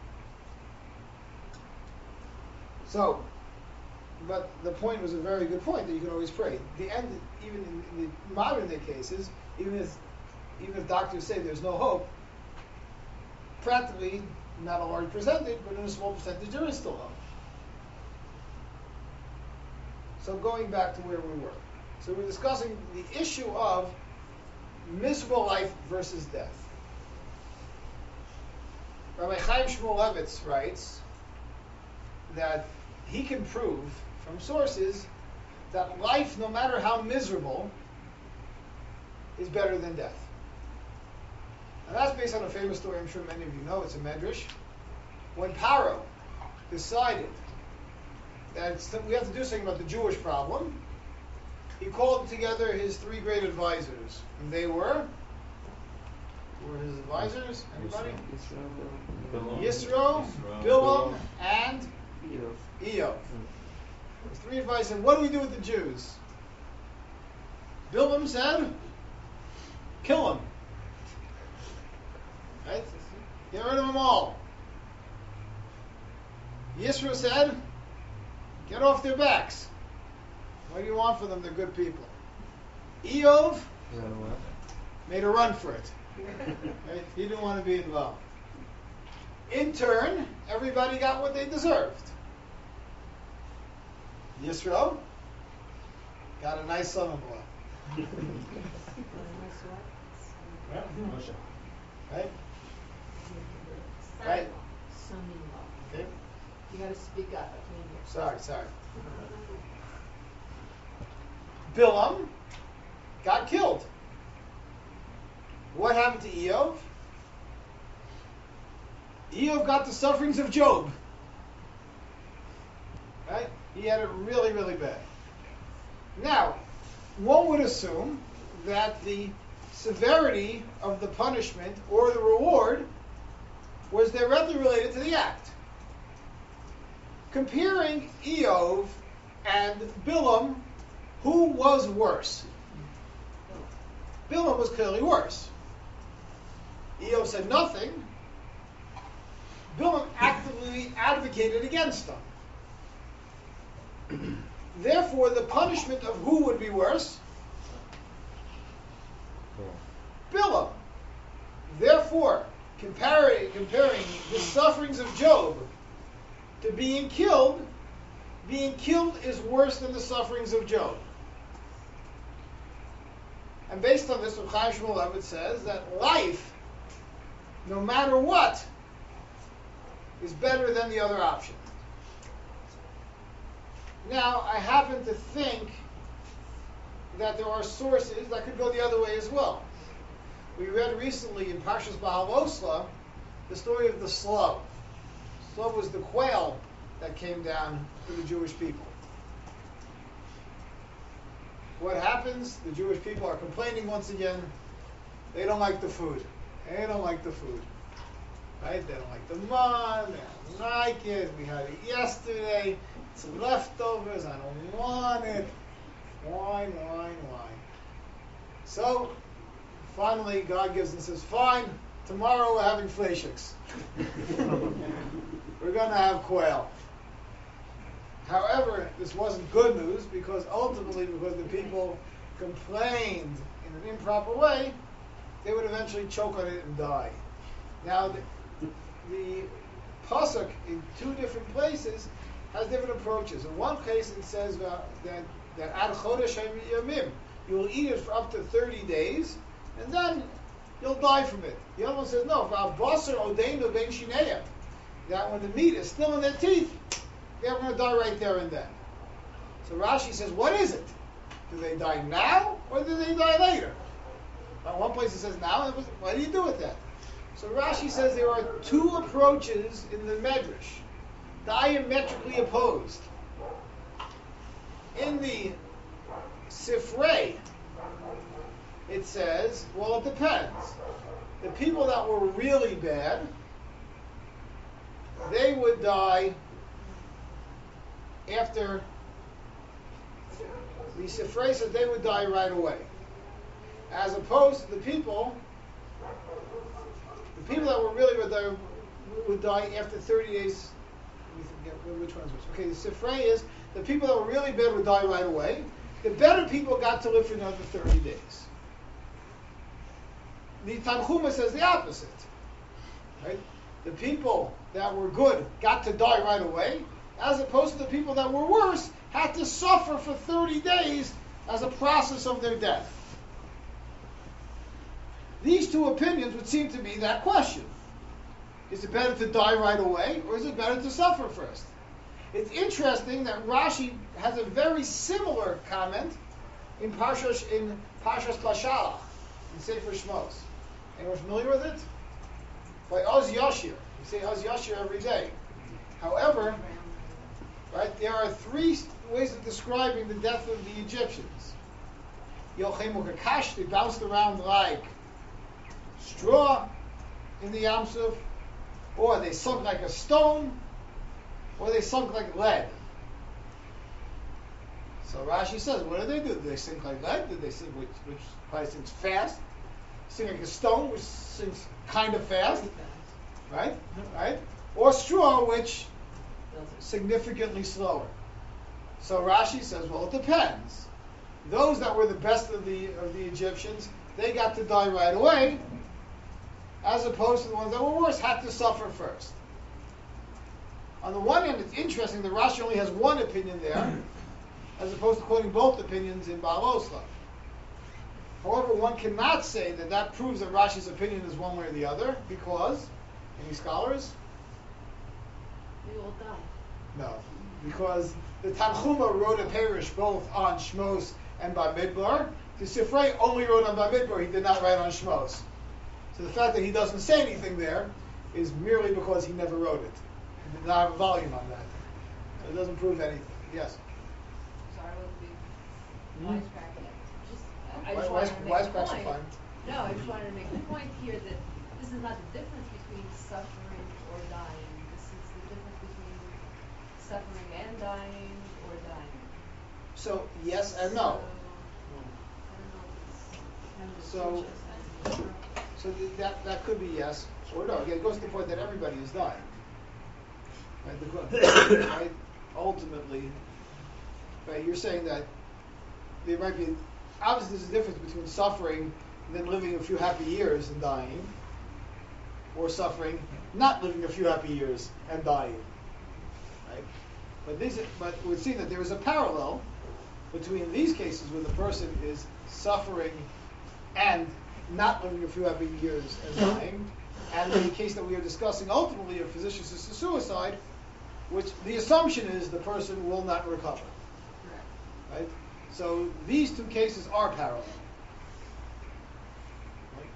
So, but the point was a very good point that you can always pray. The end, even in, in the modern day cases, even if even if doctors say there's no hope, practically not a large percentage, but in a small percentage there is still hope. So going back to where we were, so we're discussing the issue of miserable life versus death. Rabbi Chaim Shmulevitz writes that he can prove from sources that life, no matter how miserable, is better than death. And that's based on a famous story I'm sure many of you know. It's a medrash. When Paro decided that we have to do something about the Jewish problem, he called together his three great advisors. And they were? Who were his advisors? Anybody? Bilam, Yisro, Yisro, Bilam, and Eov. Eov. His three advisors said, what do we do with the Jews? Bilam said, kill them. Right? Get rid of them all. Yisro said, get off their backs. What do you want from them? They're good people. Eov made a run for it. Right? He didn't want to be involved. In turn, everybody got what they deserved. Yisro got a nice son-in-law. Right? Right? Son-in-law. Okay. You gotta speak up, I can't hear. Sorry, sorry. Bilam got killed. What happened to Eov? Eov got the sufferings of Job. Right? He had it really, really bad. Now, one would assume that the severity of the punishment or the reward was directly related to the act. Comparing Eov and Bilam, who was worse? Bilam was clearly worse. Eov said nothing. Bilam actively advocated against them. Therefore, the punishment of who would be worse? Bilam. Therefore, comparing, comparing the sufferings of Job to being killed, being killed is worse than the sufferings of Job. And based on this, Reb Chaim Shmulevitz says that life, no matter what, is better than the other option. Now, I happen to think that there are sources that could go the other way as well. We read recently in Parshas Bahalosla the story of the slow. Slow was the quail that came down to the Jewish people. What happens? The Jewish people are complaining once again. They don't like the food. They don't like the food. Right? They don't like the man. They don't like it. We had it yesterday. It's leftovers. I don't want it. Wine, wine, wine. So, finally, God gives and says, fine, tomorrow we're having fleishiks. We're going to have quail. However, this wasn't good news because ultimately, because the people complained in an improper way, they would eventually choke on it and die. Now, the, the pasuk in two different places has different approaches. In one case, it says uh, that that ad chodesh yamim, you will eat it for up to thirty days, and then you'll die from it. The other one says no, for basar odeinu ben shineya, that when the meat is still in their teeth, they're going to die right there and then. So Rashi says, what is it? Do they die now, or do they die later? At one place it says now, and what do you do with that? So Rashi says there are two approaches in the Medrash, diametrically opposed. In the Sifrei, it says, well, it depends. The people that were really bad, they would die after, the Sifrei says they would die right away. As opposed to the people, the people that were really would die, would die after thirty days. Let me forget which one's which. Okay, the Sifrei is the people that were really bad would die right away. The better people got to live for another thirty days. The Tanchuma says the opposite. Right? The people that were good got to die right away, as opposed to the people that were worse had to suffer for thirty days as a process of their death. These two opinions would seem to be that question. Is it better to die right away, or is it better to suffer first? It's interesting that Rashi has a very similar comment in Parshas in Parshas Bashalach, in Sefer Shmos. Anyone familiar with it? By Oz Yashir. You say Oz Yashir every day. However, right, there are three ways of describing the death of the Egyptians. Yochemu Kakash, they bounced around like straw in the Yam Suf, or they sunk like a stone, or they sunk like lead. So Rashi says, what did they do? Did they sink like lead? Did they sink, which, which probably sinks fast? Sink like a stone, which sinks kind of fast, right? Right? Or straw, which significantly slower. So Rashi says, well, it depends. Those that were the best of the of the Egyptians, they got to die right away, as opposed to the ones that were worse had to suffer first. On the one hand, it's interesting that Rashi only has one opinion there, as opposed to quoting both opinions in Baal Osla. However, one cannot say that that proves that Rashi's opinion is one way or the other, because, any scholars? We all die. No, because the Tanchuma wrote a parish both on Shmos and Bamidbar. The Sifrei only wrote on Bamidbar, he did not write on Shmos. So the fact that he doesn't say anything there is merely because he never wrote it. He did not have a volume on that. So it doesn't prove anything. Yes? Sorry, I wouldn't be wisecracking it. Just, I Wise- just wanted wise- to make wisecracks the are point. fine. No, I just wanted to make the point here that this is not the difference between suffering or dying. This is the difference between suffering and dying or dying. So, yes and no. So, I don't know if it's kind of So- suggest that. So th- that that could be yes or no. Again, it goes to the point that everybody is dying. Right? The, right? Ultimately, right? You're saying that there might be, obviously there's a difference between suffering and then living a few happy years and dying, or suffering, not living a few happy years and dying, right? But these, but it would seem that there is a parallel between these cases where the person is suffering and not living a few happy years and dying, and the case that we are discussing ultimately of physician-assisted suicide, which the assumption is the person will not recover. Correct. Right? So these two cases are parallel. Right?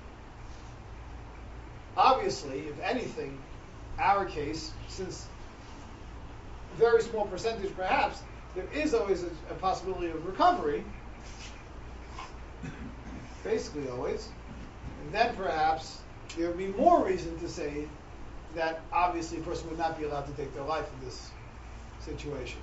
Obviously, if anything, our case, since a very small percentage perhaps, there is always a, a possibility of recovery, basically always, and then perhaps there would be more reason to say that obviously a person would not be allowed to take their life in this situation.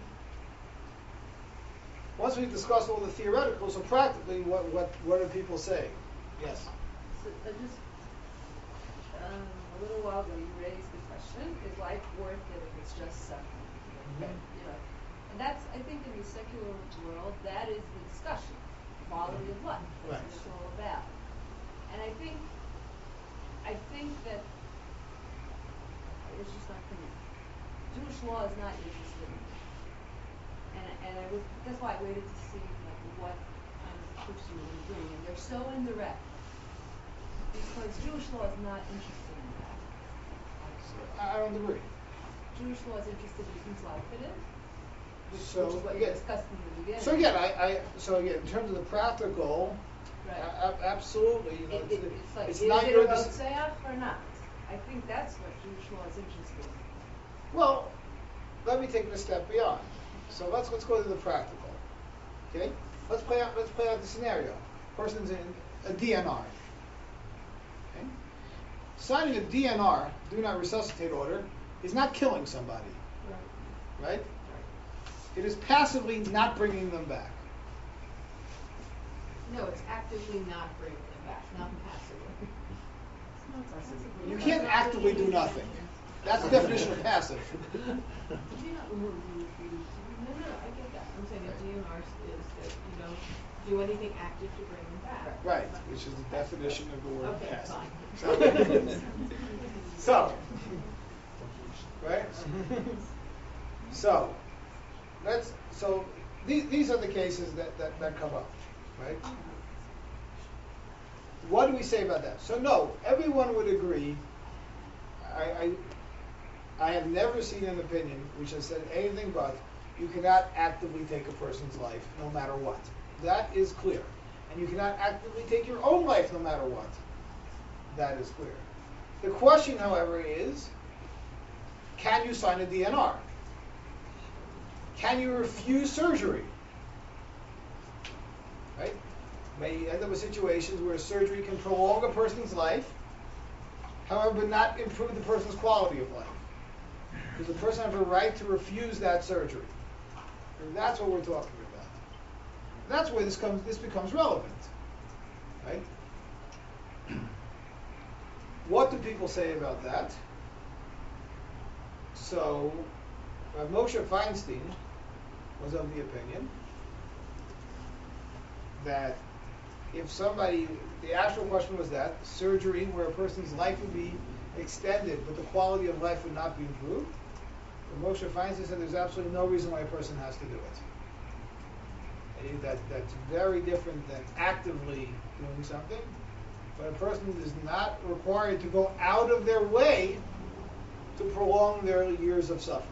Once we've discussed all the theoreticals, so practically, what what what do people say? Yes. So, uh, just um, a little while ago, you raised the question: is life worth it if it's just suffering? Mhm. You know, and that's, I think, in the secular world, that is the discussion: quality of life. That's Right. what it's all about. And I think, I think that it's just not for me. Jewish law is not interested in it. And, and I was, that's why I waited to see like, what kind of proofs you were doing. And they're so indirect. Because Jewish law is not interested in that. I don't agree. Jewish law is interested in whose life it is, which, So, which is what again- you discussed in the beginning. So again, I, I so again in terms of the practical, Right. a- a- absolutely, you know, It, it, it's like, it's is not it your a dec- Rotzeach or not? I think that's what Jewish law is interested in. Well, let me take it a step beyond. So let's let's go to the practical. Okay, let's play out let's play out the scenario. Person's in a D N R. Okay, signing a D N R, do not resuscitate order, is not killing somebody, Right. right? It is passively not bringing them back. No, it's actively not bringing them back, not passively. You can't actively do nothing. That's the definition of passive. No, no, no, I get that. I'm saying a D N R is that you don't do anything active to bring them back. Right, which is the definition of the word Okay, passive. fine. So, so, right? So, let's. So these these are the cases that, that, that come up, right? What do we say about that? So no, everyone would agree. I, I I have never seen an opinion which has said anything but you cannot actively take a person's life no matter what. That is clear. And you cannot actively take your own life no matter what. That is clear. The question, however, is, can you sign a D N R? Can you refuse surgery? Right? May end up with situations where surgery can prolong a person's life, however, but not improve the person's quality of life. Does the person have a right to refuse that surgery? And that's what we're talking about. That's where this comes. This becomes relevant, right? What do people say about that? So, uh, Moshe Feinstein was of the opinion that if somebody, the actual question was that surgery where a person's life would be extended, but the quality of life would not be improved. But Moshe Feinstein said there's absolutely no reason why a person has to do it. And that that's very different than actively doing something. But a person is not required to go out of their way to prolong their years of suffering.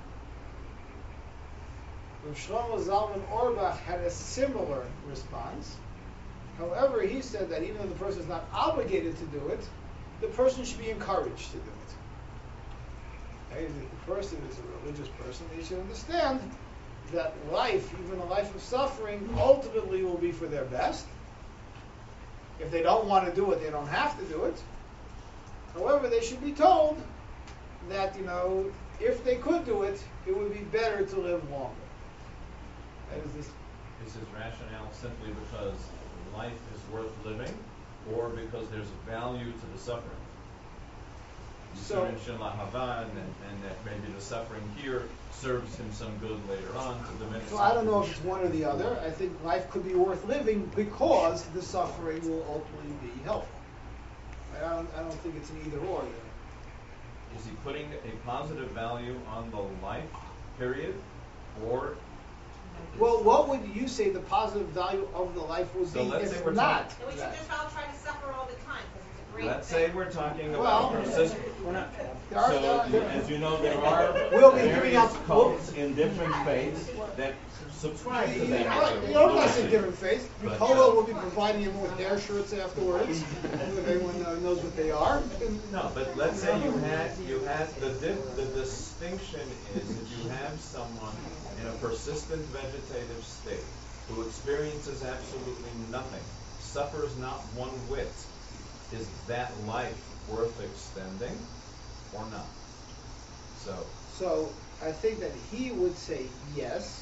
Rav Shlomo Zalman Auerbach had a similar response. However, he said that even though the person is not obligated to do it, the person should be encouraged to do it. Okay, if the person is a religious person, they should understand that life, even a life of suffering, ultimately will be for their best. If they don't want to do it, they don't have to do it. However, they should be told that, you know, if they could do it, it would be better to live longer. That is this. Is his rationale simply because life is worth living, or because there's a value to the suffering? So- Yisurin Shin Lahava, and, and that maybe the suffering here serves him some good later on to diminish. So I don't know if it's one or the other. I think life could be worth living because the suffering will ultimately be helpful. I don't, I don't think it's an either or there. Is he putting a positive value on the life, period, or? Well, what would you say the positive value of the life would So be let's say if we're not? talking- And we should that? just all try to suffer all the time, because it's a great Let's thing. say we're talking Well- about persistent. We're not. There are, So, there are, you- there as you know, there are We'll be giving various out- cults in different faiths that subscribe to You that. know, you know, I'm not saying different faith. But- Polo will be providing you with hair shirts afterwards, if everyone uh, knows what they are. No, but let's say you had, you had, the di- the distinction is that you have someone in a persistent vegetative state who experiences absolutely nothing, suffers not one whit. Is that life worth extending or not? So, So I think that he would say yes.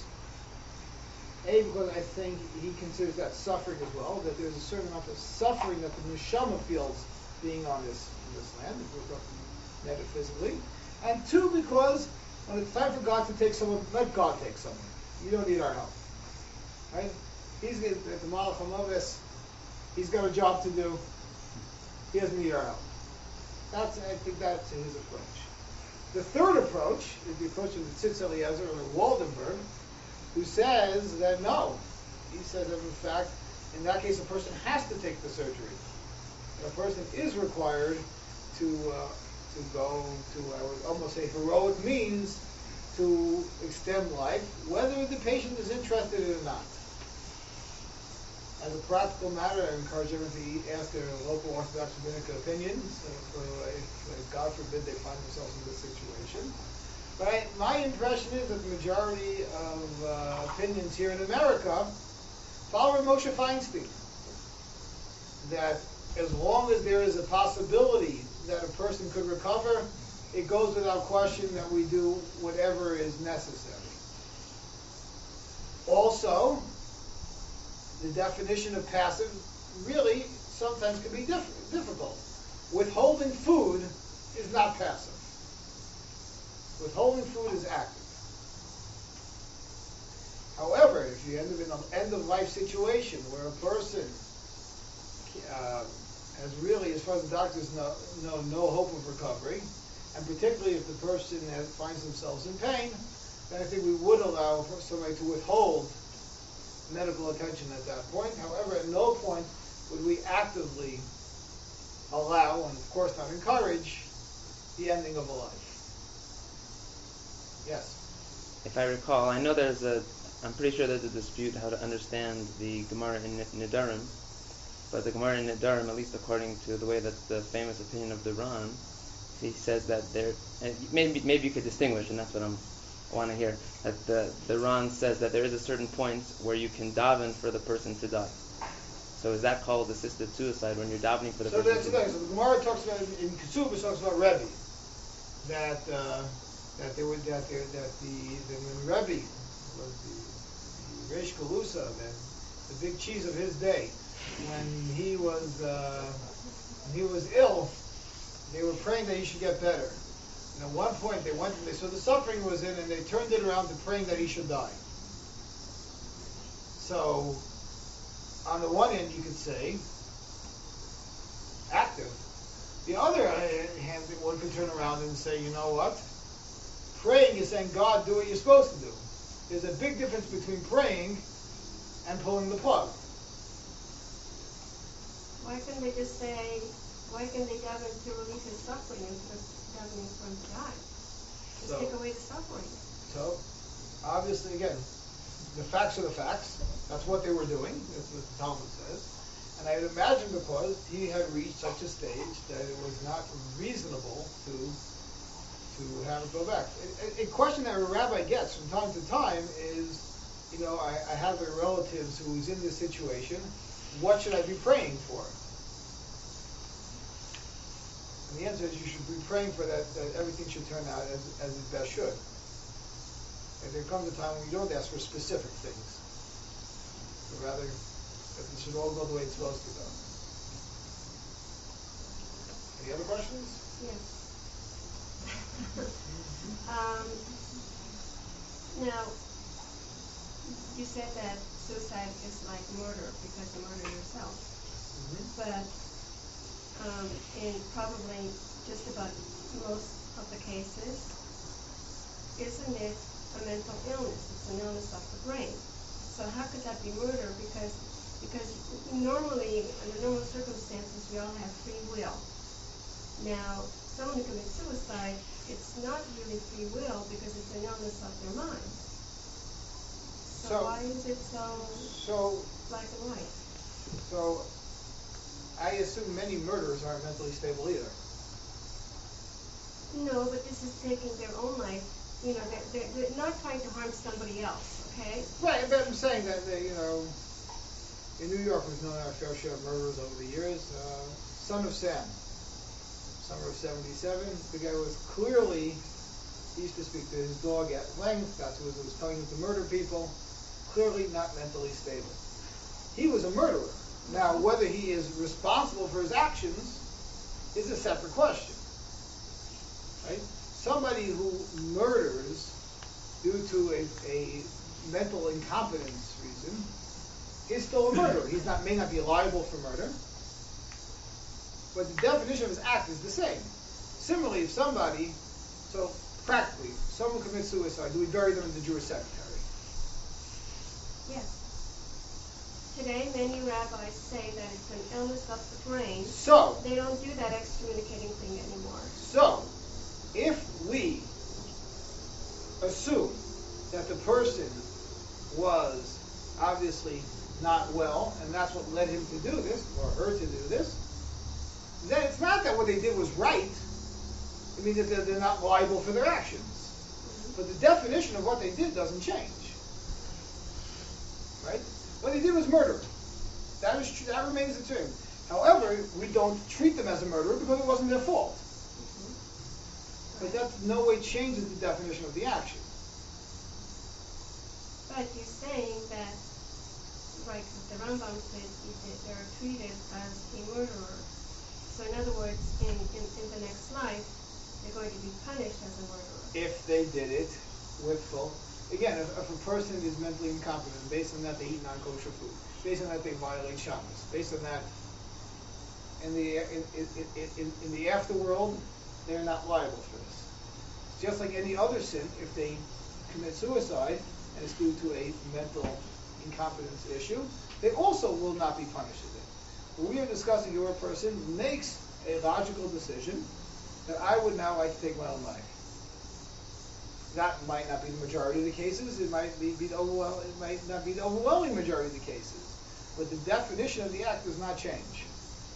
A, because I think he considers that suffering as well, that there's a certain amount of suffering that the neshama feels being on this on this land, if we're talking metaphysically. And two, because when it's time for God to take someone, let God take someone. You don't need our help. Right? He's the, the Malach HaMoves, he's got a job to do. He doesn't need our help. That's, I think that's his approach. The third approach is the approach of the Tzitz Eliezer or Waldenberg, who says that no. He says that in fact, in that case, a person has to take the surgery. A person is required to uh, to go to, I would almost say, heroic means to extend life, whether the patient is interested in it or not. As a practical matter, I encourage everyone to ask their local Orthodox rabbinic opinions, uh, for if, if God forbid they find themselves in this situation. But I, my impression is that the majority of uh, opinions here in America follow Moshe Feinstein. That as long as there is a possibility that a person could recover, it goes without question that we do whatever is necessary. Also, the definition of passive really sometimes can be diff- difficult. Withholding food is not passive. Withholding food is active. However, if you end up in an end-of-life situation where a person uh, has really, as far as the doctors know, know, no hope of recovery, and particularly if the person has, finds themselves in pain, then I think we would allow for somebody to withhold medical attention at that point. However, at no point would we actively allow, and of course not encourage, the ending of a life. Yes? If I recall, I know there's a, I'm pretty sure there's a dispute how to understand the Gemara in Nidarim, but the Gemara in Nidarim, at least according to the way that the famous opinion of the Ran, he says that there, maybe maybe you could distinguish, and that's what I'm, I want to hear, that the, the Ran says that there is a certain point where you can daven for the person to die. So is that called assisted suicide when you're davening for the So person that's to the die? thing. So the Gemara talks about, in Kesubah talks about Rebbe, that uh, that they would that they, that the the when Rebbe was the, the Reish Galusa, the, the big cheese of his day, when he was uh, when he was ill, they were praying that he should get better. And at one point they went and they saw the suffering was in, and they turned it around to praying that he should die. So, on the one end, you could say active. The other hand, one could turn around and say, you know what? Praying is saying, God, do what you're supposed to do. There's a big difference between praying and pulling the plug. Why couldn't they just say, why can't they daven to relieve his suffering instead of davening for him to die? Just So- take away the suffering. So, obviously, again, the facts are the facts. That's what they were doing. That's what the Talmud says. And I would imagine because he had reached such a stage that it was not reasonable to to have it go back. A, a question that a rabbi gets from time to time is, you know, I, I have a relative who's in this situation. What should I be praying for? And the answer is you should be praying for that, that everything should turn out as, as it best should. And there comes a time when you don't ask for specific things, but rather that it should all go the way it's supposed to go. Any other questions? Yes. um, now, you said that suicide is like murder because you murder yourself. Mhm. But um, in probably just about most of the cases, isn't it a mental illness? It's an illness of the brain. So how could that be murder? Because because normally, under normal circumstances, we all have free will. Now, someone who commits suicide, it's not really free will because it's an illness of their mind. So, So- why is it so So, black and white? so I assume many murderers aren't mentally stable either. No, but this is taking their own life. You know, they're, they're, they're not trying to harm somebody else, okay? Right, but I'm saying that, they, you know, in New York we've known our fair share of murderers over the years. Uh, Son of Sam, summer of seventy-seven, the guy was clearly, he used to speak to his dog at length, that's who was, was telling him to murder people, clearly not mentally stable. He was a murderer. Now, whether he is responsible for his actions is a separate question. Right? Somebody who murders due to a, a mental incompetence reason is still a murderer. He's not may not be liable for murder, but the definition of his act is the same. Similarly, if somebody, so practically, someone commits suicide, do we bury them in the Jewish cemetery? Yes. Today, many rabbis say that it's an illness of the brain. So, They don't do that excommunicating thing anymore. so, if we assume that the person was obviously not well, and that's what led him to do this, or her to do this, then it's not that what they did was right. It means that they're, they're not liable for their actions. But the definition of what they did doesn't change. Right? What they did was murder. That is true. That remains the same. However, we don't treat them as a murderer because it wasn't their fault. But that in no way changes the definition of the action. But you're saying that, like the Rambam said, they are treated as a murderer. So in other words, in, in, in the next life, they're going to be punished as a murderer. If they did it with full, again, if, if a person is mentally incompetent, based on that they eat non-kosher food, based on that they violate Shabbos, based on that in the in, in, in, in, in the afterworld, they're not liable for this. Just like any other sin, if they commit suicide and it's due to a mental incompetence issue, they also will not be punished in it. But we are discussing your person makes a logical decision that I would now like to take my own life. That might not be the majority of the cases. It might be, be the overwhel- It might not be the overwhelming majority of the cases. But the definition of the act does not change.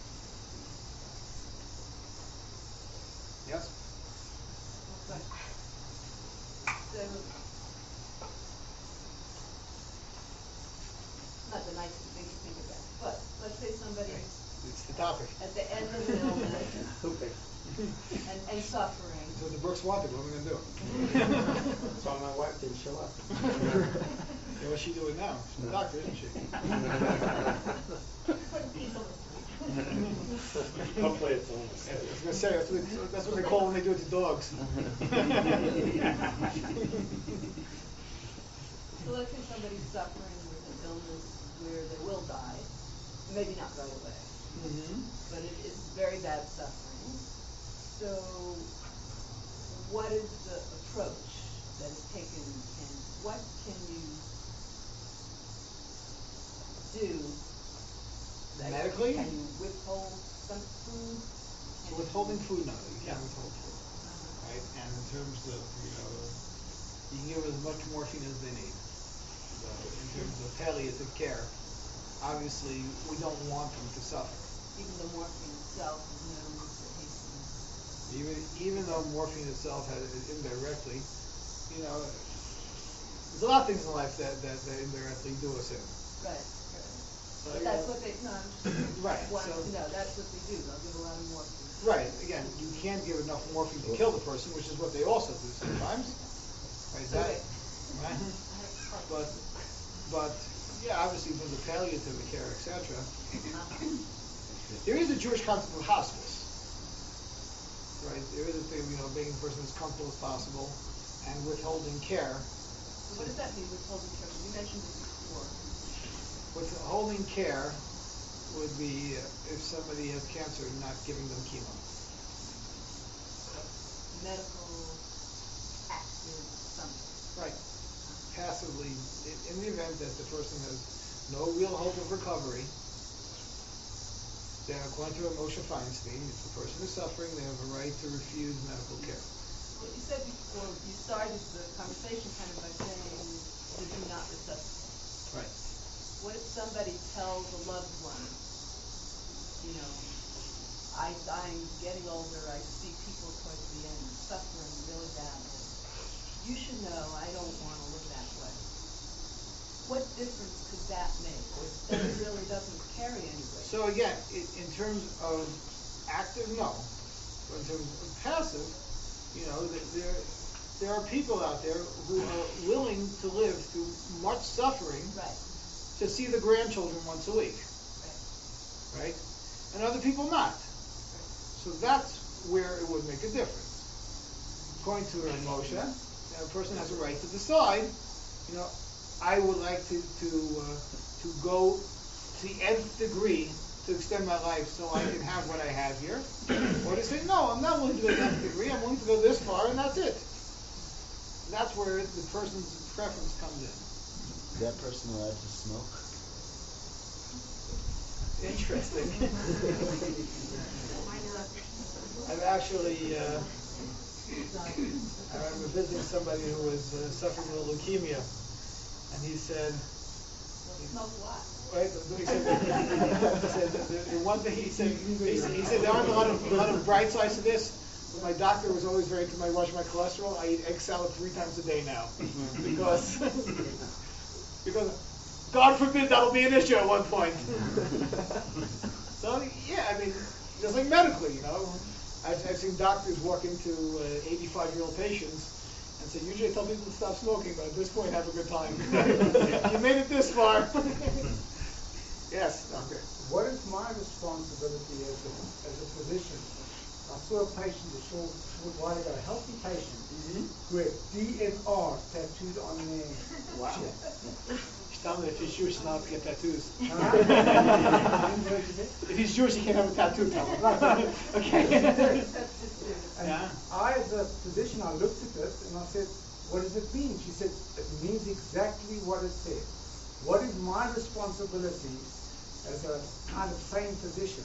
Yes. But, so, not the nicest thing to think about, but let's say somebody It's the topic. at the end of an illness and, and suffering. That's what the Brooks wanted. What am I going to do? That's why my wife didn't show up. Yeah, what's she doing now? She's a doctor, isn't she? Hopefully it's on. I was going to say, that's what, that's what they call when they do it to dogs. So let's say somebody's suffering with an illness where they will die, maybe not right away, Mm-hmm. but it is very bad suffering. So what is the approach that is taken and what can you do? Like, Medically? Can you withhold some food? Can you- Withholding food, no, you can't withhold food. Uh-huh. Right? And in terms of, you know, you can give as much morphine as they need. So in terms of palliative care, obviously we don't want them to suffer. Even though morphine itself is known to hasten. Even even though morphine itself has indirectly, you know, there's a lot of things in life that, that, that indirectly do us in. Right, right. So, But you that's know, what they, no, I'm just Right, wanting so- to know, that's what they do, they'll give a lot of morphine. Right, again, you can't give enough morphine to kill the person, which is what they also do sometimes. Right, that, Okay. right? But, but, yeah, obviously for the palliative care, et cetera, there is a Jewish concept of hospice. right? There is a thing, you know, making the person as comfortable as possible and withholding care. So what does that mean, withholding care? You mentioned it before. Withholding care would be uh, if somebody has cancer, not giving them chemo. Medical, active, something. Right. Passively, in, in the event that the person has no real hope of recovery, then according to Moshe Feinstein, if the person is suffering, they have a right to refuse medical care. Well, you said before, you started the conversation kind of by saying, to do not resuscitate. Right. What if somebody tells a loved one, you know, I, I'm getting older, I see people towards the end suffering really badly. You should know I don't want to live that way. What difference could that make? Or that it really doesn't carry any weight? So again, in, in terms of active, no. But in terms of passive, you know, th- there there are people out there who are willing to live through much suffering Right. to see the grandchildren once a week, Right. right? And other people not. So that's where it would make a difference. According to Moshe, a person has a right to decide, you know, I would like to to uh, to go to the nth degree to extend my life so I can have what I have here, or to say, no, I'm not willing to go to the nth degree, I'm willing to go this far, and that's it. And that's where the person's preference comes in. Is that person allowed to smoke? Interesting. I've actually, uh, I remember visiting somebody who was uh, suffering with leukemia, and he said, Smoke what? right, he said, he said the, the one thing he said, he said, he said there aren't a lot of a lot of bright sides to this. But my doctor was always very into my watching my cholesterol. I eat egg salad three times a day now because because God forbid that'll be an issue at one point. So yeah, I mean, just like medically, you know, I've, I've seen doctors walk into uh, eighty-five-year-old patients and say, usually I tell people to stop smoking, but at this point, have a good time. You made it this far. Yes, doctor. What is my responsibility as a, as a physician? I saw a patient a short, short while ago, a healthy patient, Mm-hmm. who had D N R tattooed on their Wow. Tell me if he's Jewish, he's not allowed to get tattoos. If he's Jewish, he can't have a tattoo, tell him. Okay. And Yeah. I, as a physician, I looked at it and I said, what does it mean? She said, it means exactly what it said. What is my responsibility as a kind of sane physician?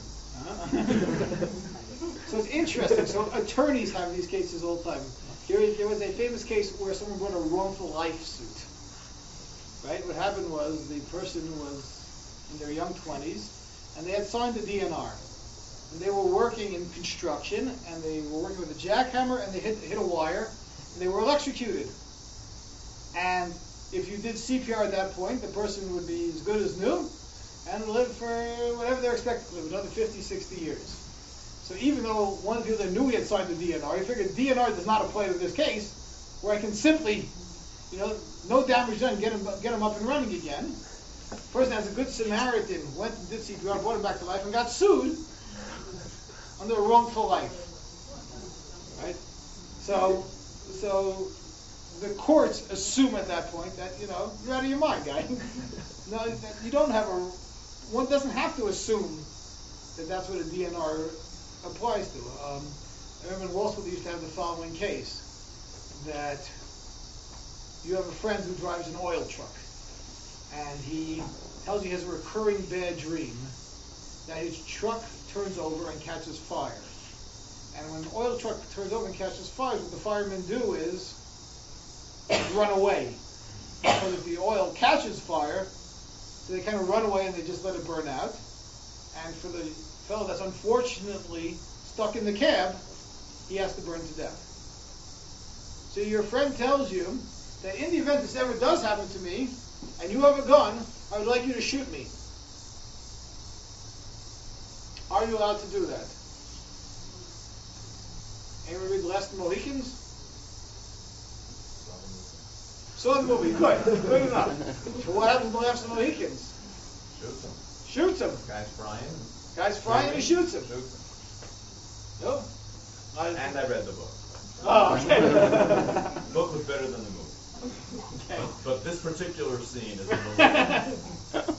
So it's interesting. So attorneys have these cases all the time. Here, there was a famous case where someone brought a wrongful life suit. Right? What happened was the person was in their young twenties, and they had signed the D N R. And they were working in construction, and they were working with a jackhammer, and they hit, hit a wire, and they were electrocuted. And if you did C P R at that point, the person would be as good as new, and live for whatever they're expected to live, another fifty, sixty years. So even though one of the people that knew he had signed the D N R, he figured D N R does not apply to this case, where I can simply, you know, no damage done, get him, get him up and running again. The person as a good Samaritan went and did C P R, brought him back to life, and got sued under a wrongful life. Right? So, so the courts assume at that point that, you know, you're out of your mind, guy. No, that you don't have a, one doesn't have to assume that that's what a D N R applies to. Um, I remember in Wall Street they used to have the following case, that you have a friend who drives an oil truck, and he tells you he has a recurring bad dream that his truck turns over and catches fire. And when an oil truck turns over and catches fire, what the firemen do is run away. Because if the oil catches fire, so they kind of run away and they just let it burn out. And for the fellow that's unfortunately stuck in the cab, he has to burn to death. So your friend tells you that in the event this ever does happen to me, and you have a gun, I would like you to shoot me. Are you allowed to do that? Anyone read Last of the Mohicans? Saw the movie, good, good enough. So what happens to the Last of the Mohicans? Shoots him. Shoots him. Guy's frying. Guy's frying and he shoots him. Shoots him. No. I- And I read the book. Oh, okay. The book was better than the movie. Okay. But, but this particular scene is a little.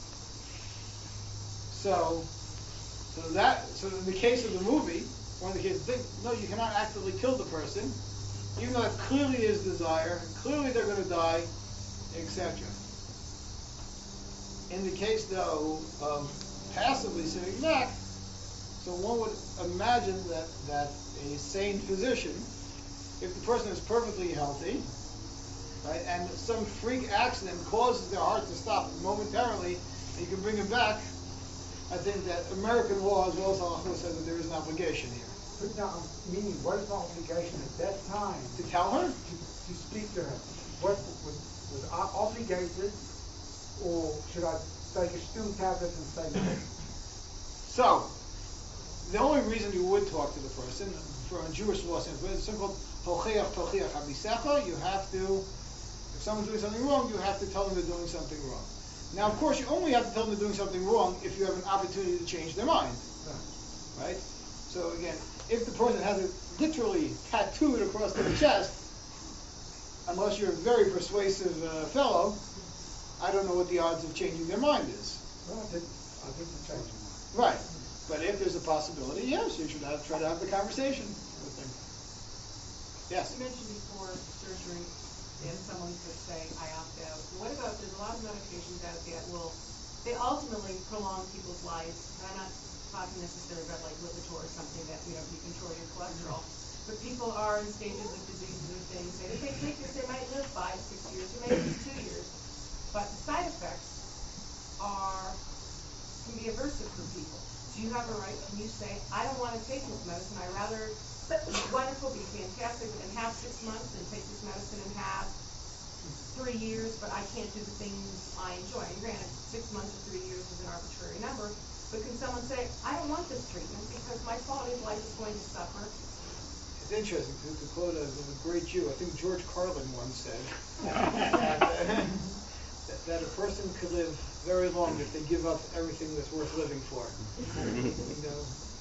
So, so that, so in the case of the movie, one of the cases, they, no, you cannot actively kill the person, even though that's clearly his desire, clearly they're going to die, et cetera. In the case, though, of passively sitting back, so one would imagine that, that a sane physician, if the person is perfectly healthy, right, and some freak accident causes their heart to stop momentarily, and you can bring him back, I think that American law, as well as Allah says that there is an obligation here. But now, meaning, what is the obligation at that time? To tell her? To, to speak to her. What, was, was I obligated, or should I take a still tablet and say no? So, the only reason you would talk to the person, for a Jewish law, it's something called Tochiach Tochiach Habisecha. You have to, if someone's doing something wrong, you have to tell them they're doing something wrong. Now, of course, you only have to tell them they're doing something wrong if you have an opportunity to change their mind, right? So again, if the person has it literally tattooed across their chest, unless you're a very persuasive uh, fellow, I don't know what the odds of changing their mind is. Well, I didn't, I didn't change my mind. Right. But if there's a possibility, yes, you should have, try to have the conversation with them. Yes? You mentioned before surgery, and someone could say, I opt out. What about, there's a lot of medications out there that will, they ultimately prolong people's lives. And I'm not talking necessarily about like Lipitor or something that, you know, you control your cholesterol. But people are in stages of diseases and things. And if they take this, they might live five, six years, or maybe two years. But the side effects are, can be aversive for people. Do you have a right? Can you say, I don't want to take this medicine. I'd rather be wonderful, be fantastic, and have six months and take this medicine and have three years, but I can't do the things I enjoy. And granted, six months or three years is an arbitrary number, but can someone say, I don't want this treatment because my quality of life is going to suffer? It's interesting to, to quote a, a great Jew. I think George Carlin once said that, uh, that, that a person could live very long if they give up everything that's worth living for. You know,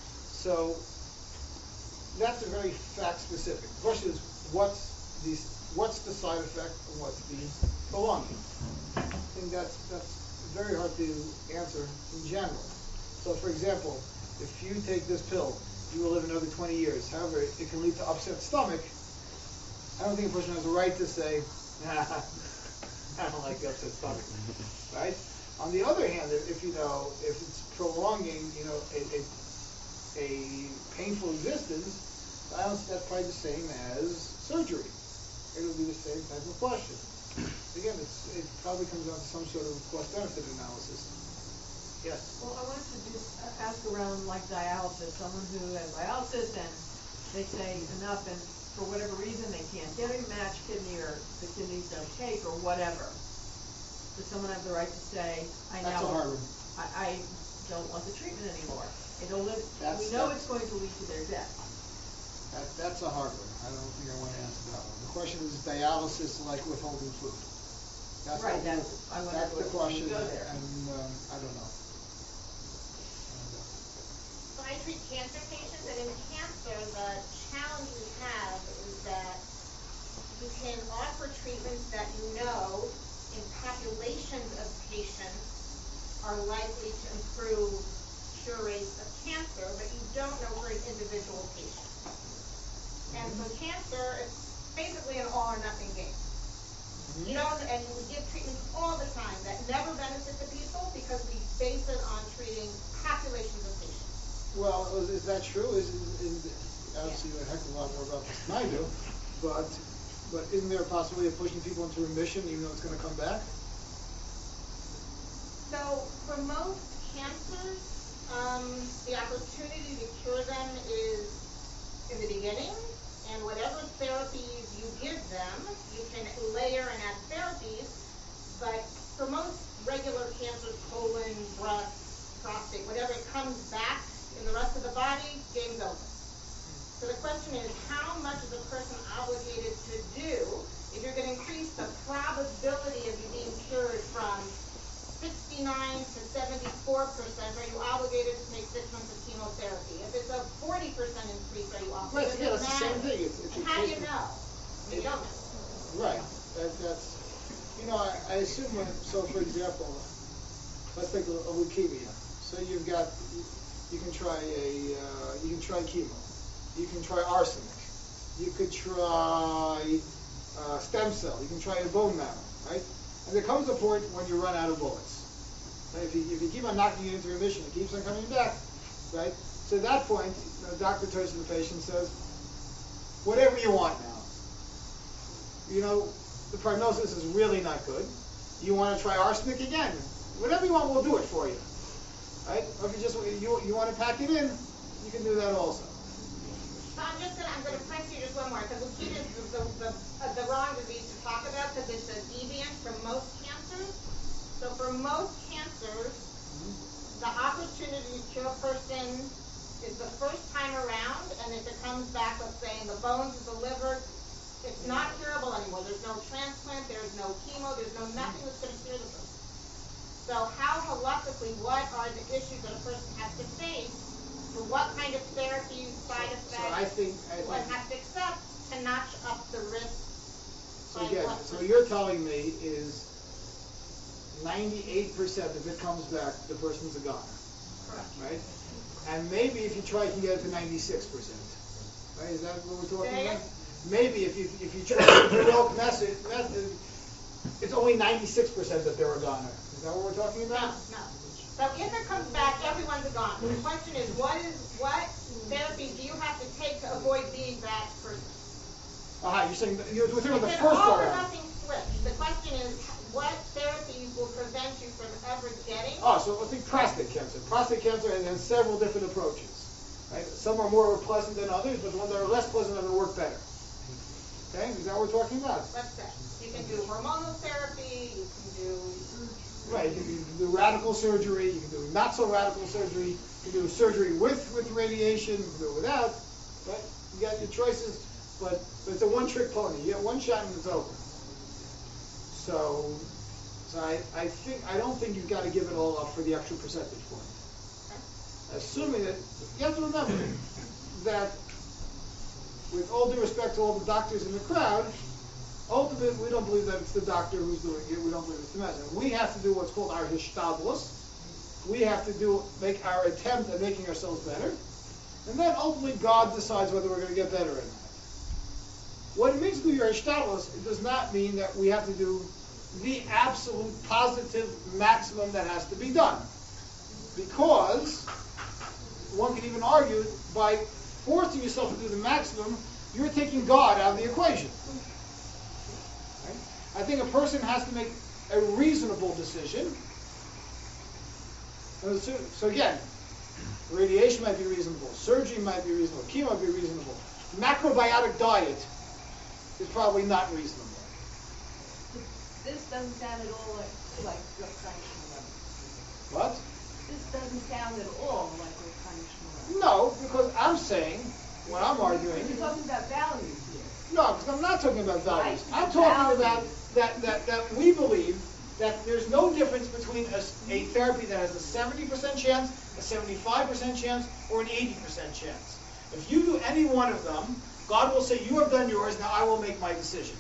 so that's a very fact specific. The question is, what's the what's the side effect and what's the prolonging? I think that's that's very hard to answer in general. So, for example, if you take this pill, you will live another twenty years. However, it can lead to upset stomach. I don't think a person has a right to say, nah, I don't like the upset stomach, right? On the other hand, if you know, if it's prolonging, you know, a, a, a painful existence, I don't think that's probably the same as surgery. It'll be the same type of question. Again, it's, it probably comes down to some sort of cost-benefit analysis. Yes? Well, I wanted to just uh, ask around like dialysis, someone who has dialysis and they say enough and for whatever reason they can't get a match kidney or the kidneys don't take or whatever. Does someone have the right to say, I That's now, a hard one. I, I don't want the treatment anymore? It'll live, That's- we know that's- it's going to lead to their death. That, that's a hard one. I don't think I want to answer that one. The question is dialysis like withholding food. That's Right, the, that's- I wondered that's the what- question, when you go there. and um, I don't know. When I treat cancer patients, and in cancer, the challenge we have is that you can offer treatments that you know in populations of patients are likely to improve cure rates of cancer, but you don't know for an individual patient. And for cancer, it's basically an all or nothing game. You don't, and we give treatments all the time that never benefit the people because we base it on treating populations of patients. Well, is, is that true? Is, is, is obviously you know a heck of a lot more about this than I do, but but isn't there a possibility of pushing people into remission even though it's going to come back? So for most cancers, um, the opportunity to cure them is in the beginning, and whatever therapies you give them, you can layer and add therapies, but for most regular cancers, colon, breast, prostate, whatever, it comes back in the rest of the body, game's over. So the question is, how much is a person obligated to do if you're going to increase the probability of you being cured from sixty-nine to seventy-four percent, are you obligated to take six months of chemotherapy? If it's a forty percent increase are you offering? Right, Does yeah, it that's the same matter? thing. It's- it's And how do you increasing. know? You It- don't know. Right. That, that's, you know, I, I assume when, so for example, let's take a, a leukemia. So you've got, you, you can try a, uh, you can try chemo. You can try arsenic. You could try uh, stem cell. You can try a bone marrow, right? And there comes a point when you run out of bullets. Right? If you, if you keep on knocking it into remission, it keeps on coming back, right? So at that point, the doctor turns to the patient and says, whatever you want now. You know, the prognosis is really not good. You want to try arsenic again? Whatever you want, we'll do it for you. Right? Or if you just you you want to pack it in, you can do that also. So I'm just gonna, I'm gonna press you just one more, because leukemia is the, the, uh, the wrong disease to talk about, because it's a deviant from most cancers. So for most cancers, the opportunity to cure a person is the first time around, and if it comes back, let's say, in the bones of the liver, it's not curable anymore. There's no transplant, there's no chemo, there's no nothing that's gonna cure the person. So how holistically, what are the issues that a person has to face? For what kind of therapy, side effects, So I think I one think has to accept to notch up the risk. so by again. what So percent? you're telling me is ninety-eight percent if it comes back, the person's a goner, Correct. right? And maybe if you try, you can get it to ninety-six percent. Right? Is that what we're talking Say about? it. Maybe if you if you try the heroic method, method, it's only ninety-six percent that they're a goner. Is that what we're talking No, about? no. So if it comes back, everyone's a goner. The question is, what is, what therapy do you have to take to avoid being that person? Aha, you're saying you're talking about the It's first an all go or around. nothing switch. The question is, what therapies will prevent you from ever getting? Oh, so I think prostate cancer. Prostate cancer and then several different approaches. Right? Some are more pleasant than others, but the ones that are less pleasant are going to work better. Okay, is that what we're talking about? Let's say. You can do hormonal therapy, you can do Right, you can, you can do radical surgery, you can do not so radical surgery, you can do surgery with, with radiation, you can do it without, right? You got your choices, but, but it's a one-trick pony. You get one shot and it's over. So, so I, I think, I don't think you've got to give it all up for the extra percentage point. Assuming that, you have to remember that with all due respect to all the doctors in the crowd, ultimately, we don't believe that it's the doctor who's doing it. We don't believe it's the medicine. We have to do what's called our hishtadlus. We have to do make our attempt at making ourselves better, and then ultimately God decides whether we're going to get better or not. What it means to do your hishtadlus, it does not mean that we have to do the absolute positive maximum that has to be done, because one can even argue by forcing yourself to do the maximum, you're taking God out of the equation. I think a person has to make a reasonable decision. And So, so again, radiation might be reasonable, surgery might be reasonable, chemo might be reasonable. Macrobiotic diet is probably not reasonable. This doesn't sound at all like, like what punishment. What? This doesn't sound at all like what punishment. No, because I'm saying, what I'm arguing, You're talking about values here. no, because I'm not talking about values. Right. I'm talking about Values. that, that, that we believe that there's no difference between a, a therapy that has a seventy percent chance, a seventy-five percent chance, or an eighty percent chance. If you do any one of them, God will say, you have done yours, now I will make my decision.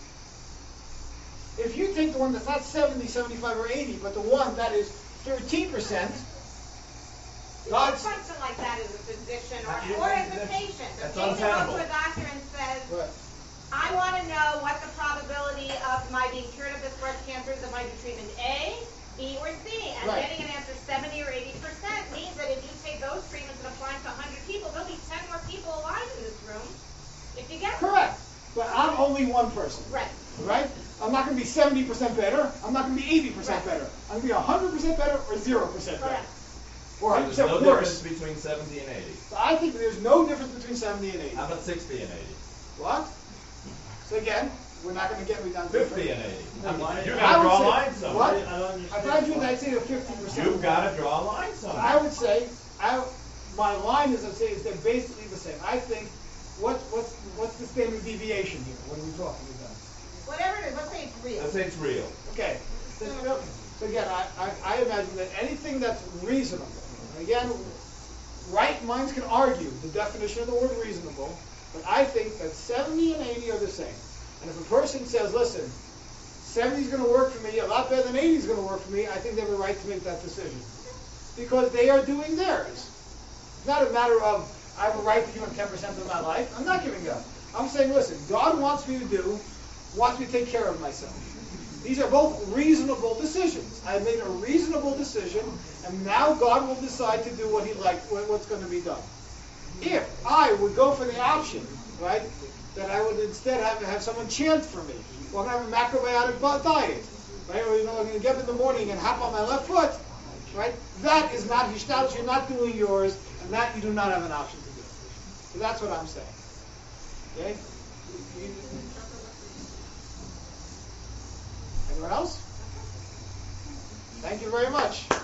If you take the one that's not seventy, seventy-five, or eighty, but the one that is thirteen percent, What God's... person like that is a physician or, That- or as a that's- patient? The that's patient goes untenable. to a doctor and says, What? I want to know what the probability of my being cured of this breast cancer is if I do treatment A, B, or C. And Right. getting an answer seventy or eighty percent means that if you take those treatments and apply them to one hundred people, there'll be ten more people alive in this room if you get them. Correct. But I'm only one person. Right. Right? I'm not going to be seventy percent better. I'm not going to be eighty percent Right. better. I'm going to be one hundred percent better or zero percent better. Correct. Or one hundred There's percent no worse. difference between seventy and eighty. So I think there's no difference between seventy and eighty. How about sixty and eighty? What? So again, we're not going to get me down to Fifty and eighty? I mean, You I gotta would draw a say- line somewhere. What? I don't understand. If I do that, I'd say the fifty percent. You've gotta draw a line I somewhere. would say, I, my line is, I say, is they're basically the same. I think, what, what's, what's the standard deviation here? What are we talking about? Whatever it is, let's say it's real. Let's say it's real. Okay. So, so again, I, I, I imagine that anything that's reasonable, again, right minds can argue the definition of the word reasonable, but I think that seventy and eighty are the same. And if a person says, listen, seventy is going to work for me a lot better than eighty is going to work for me, I think they have a right to make that decision. Because they are doing theirs. It's not a matter of, I have a right to give him ten percent of my life. I'm not giving up. I'm saying, listen, God wants me to do, wants me to take care of myself. These are both reasonable decisions. I made a reasonable decision, and now God will decide to do what He likes, what's going to be done. If I would go for the option, right, that I would instead have have someone chant for me, or I'm going to have a macrobiotic diet, right, or you know, I'm going to get up in the morning and hop on my left foot, right, that is not hishtadlus, you're not doing yours, and that you do not have an option to do. So that's what I'm saying. Okay? Anyone else? Thank you very much.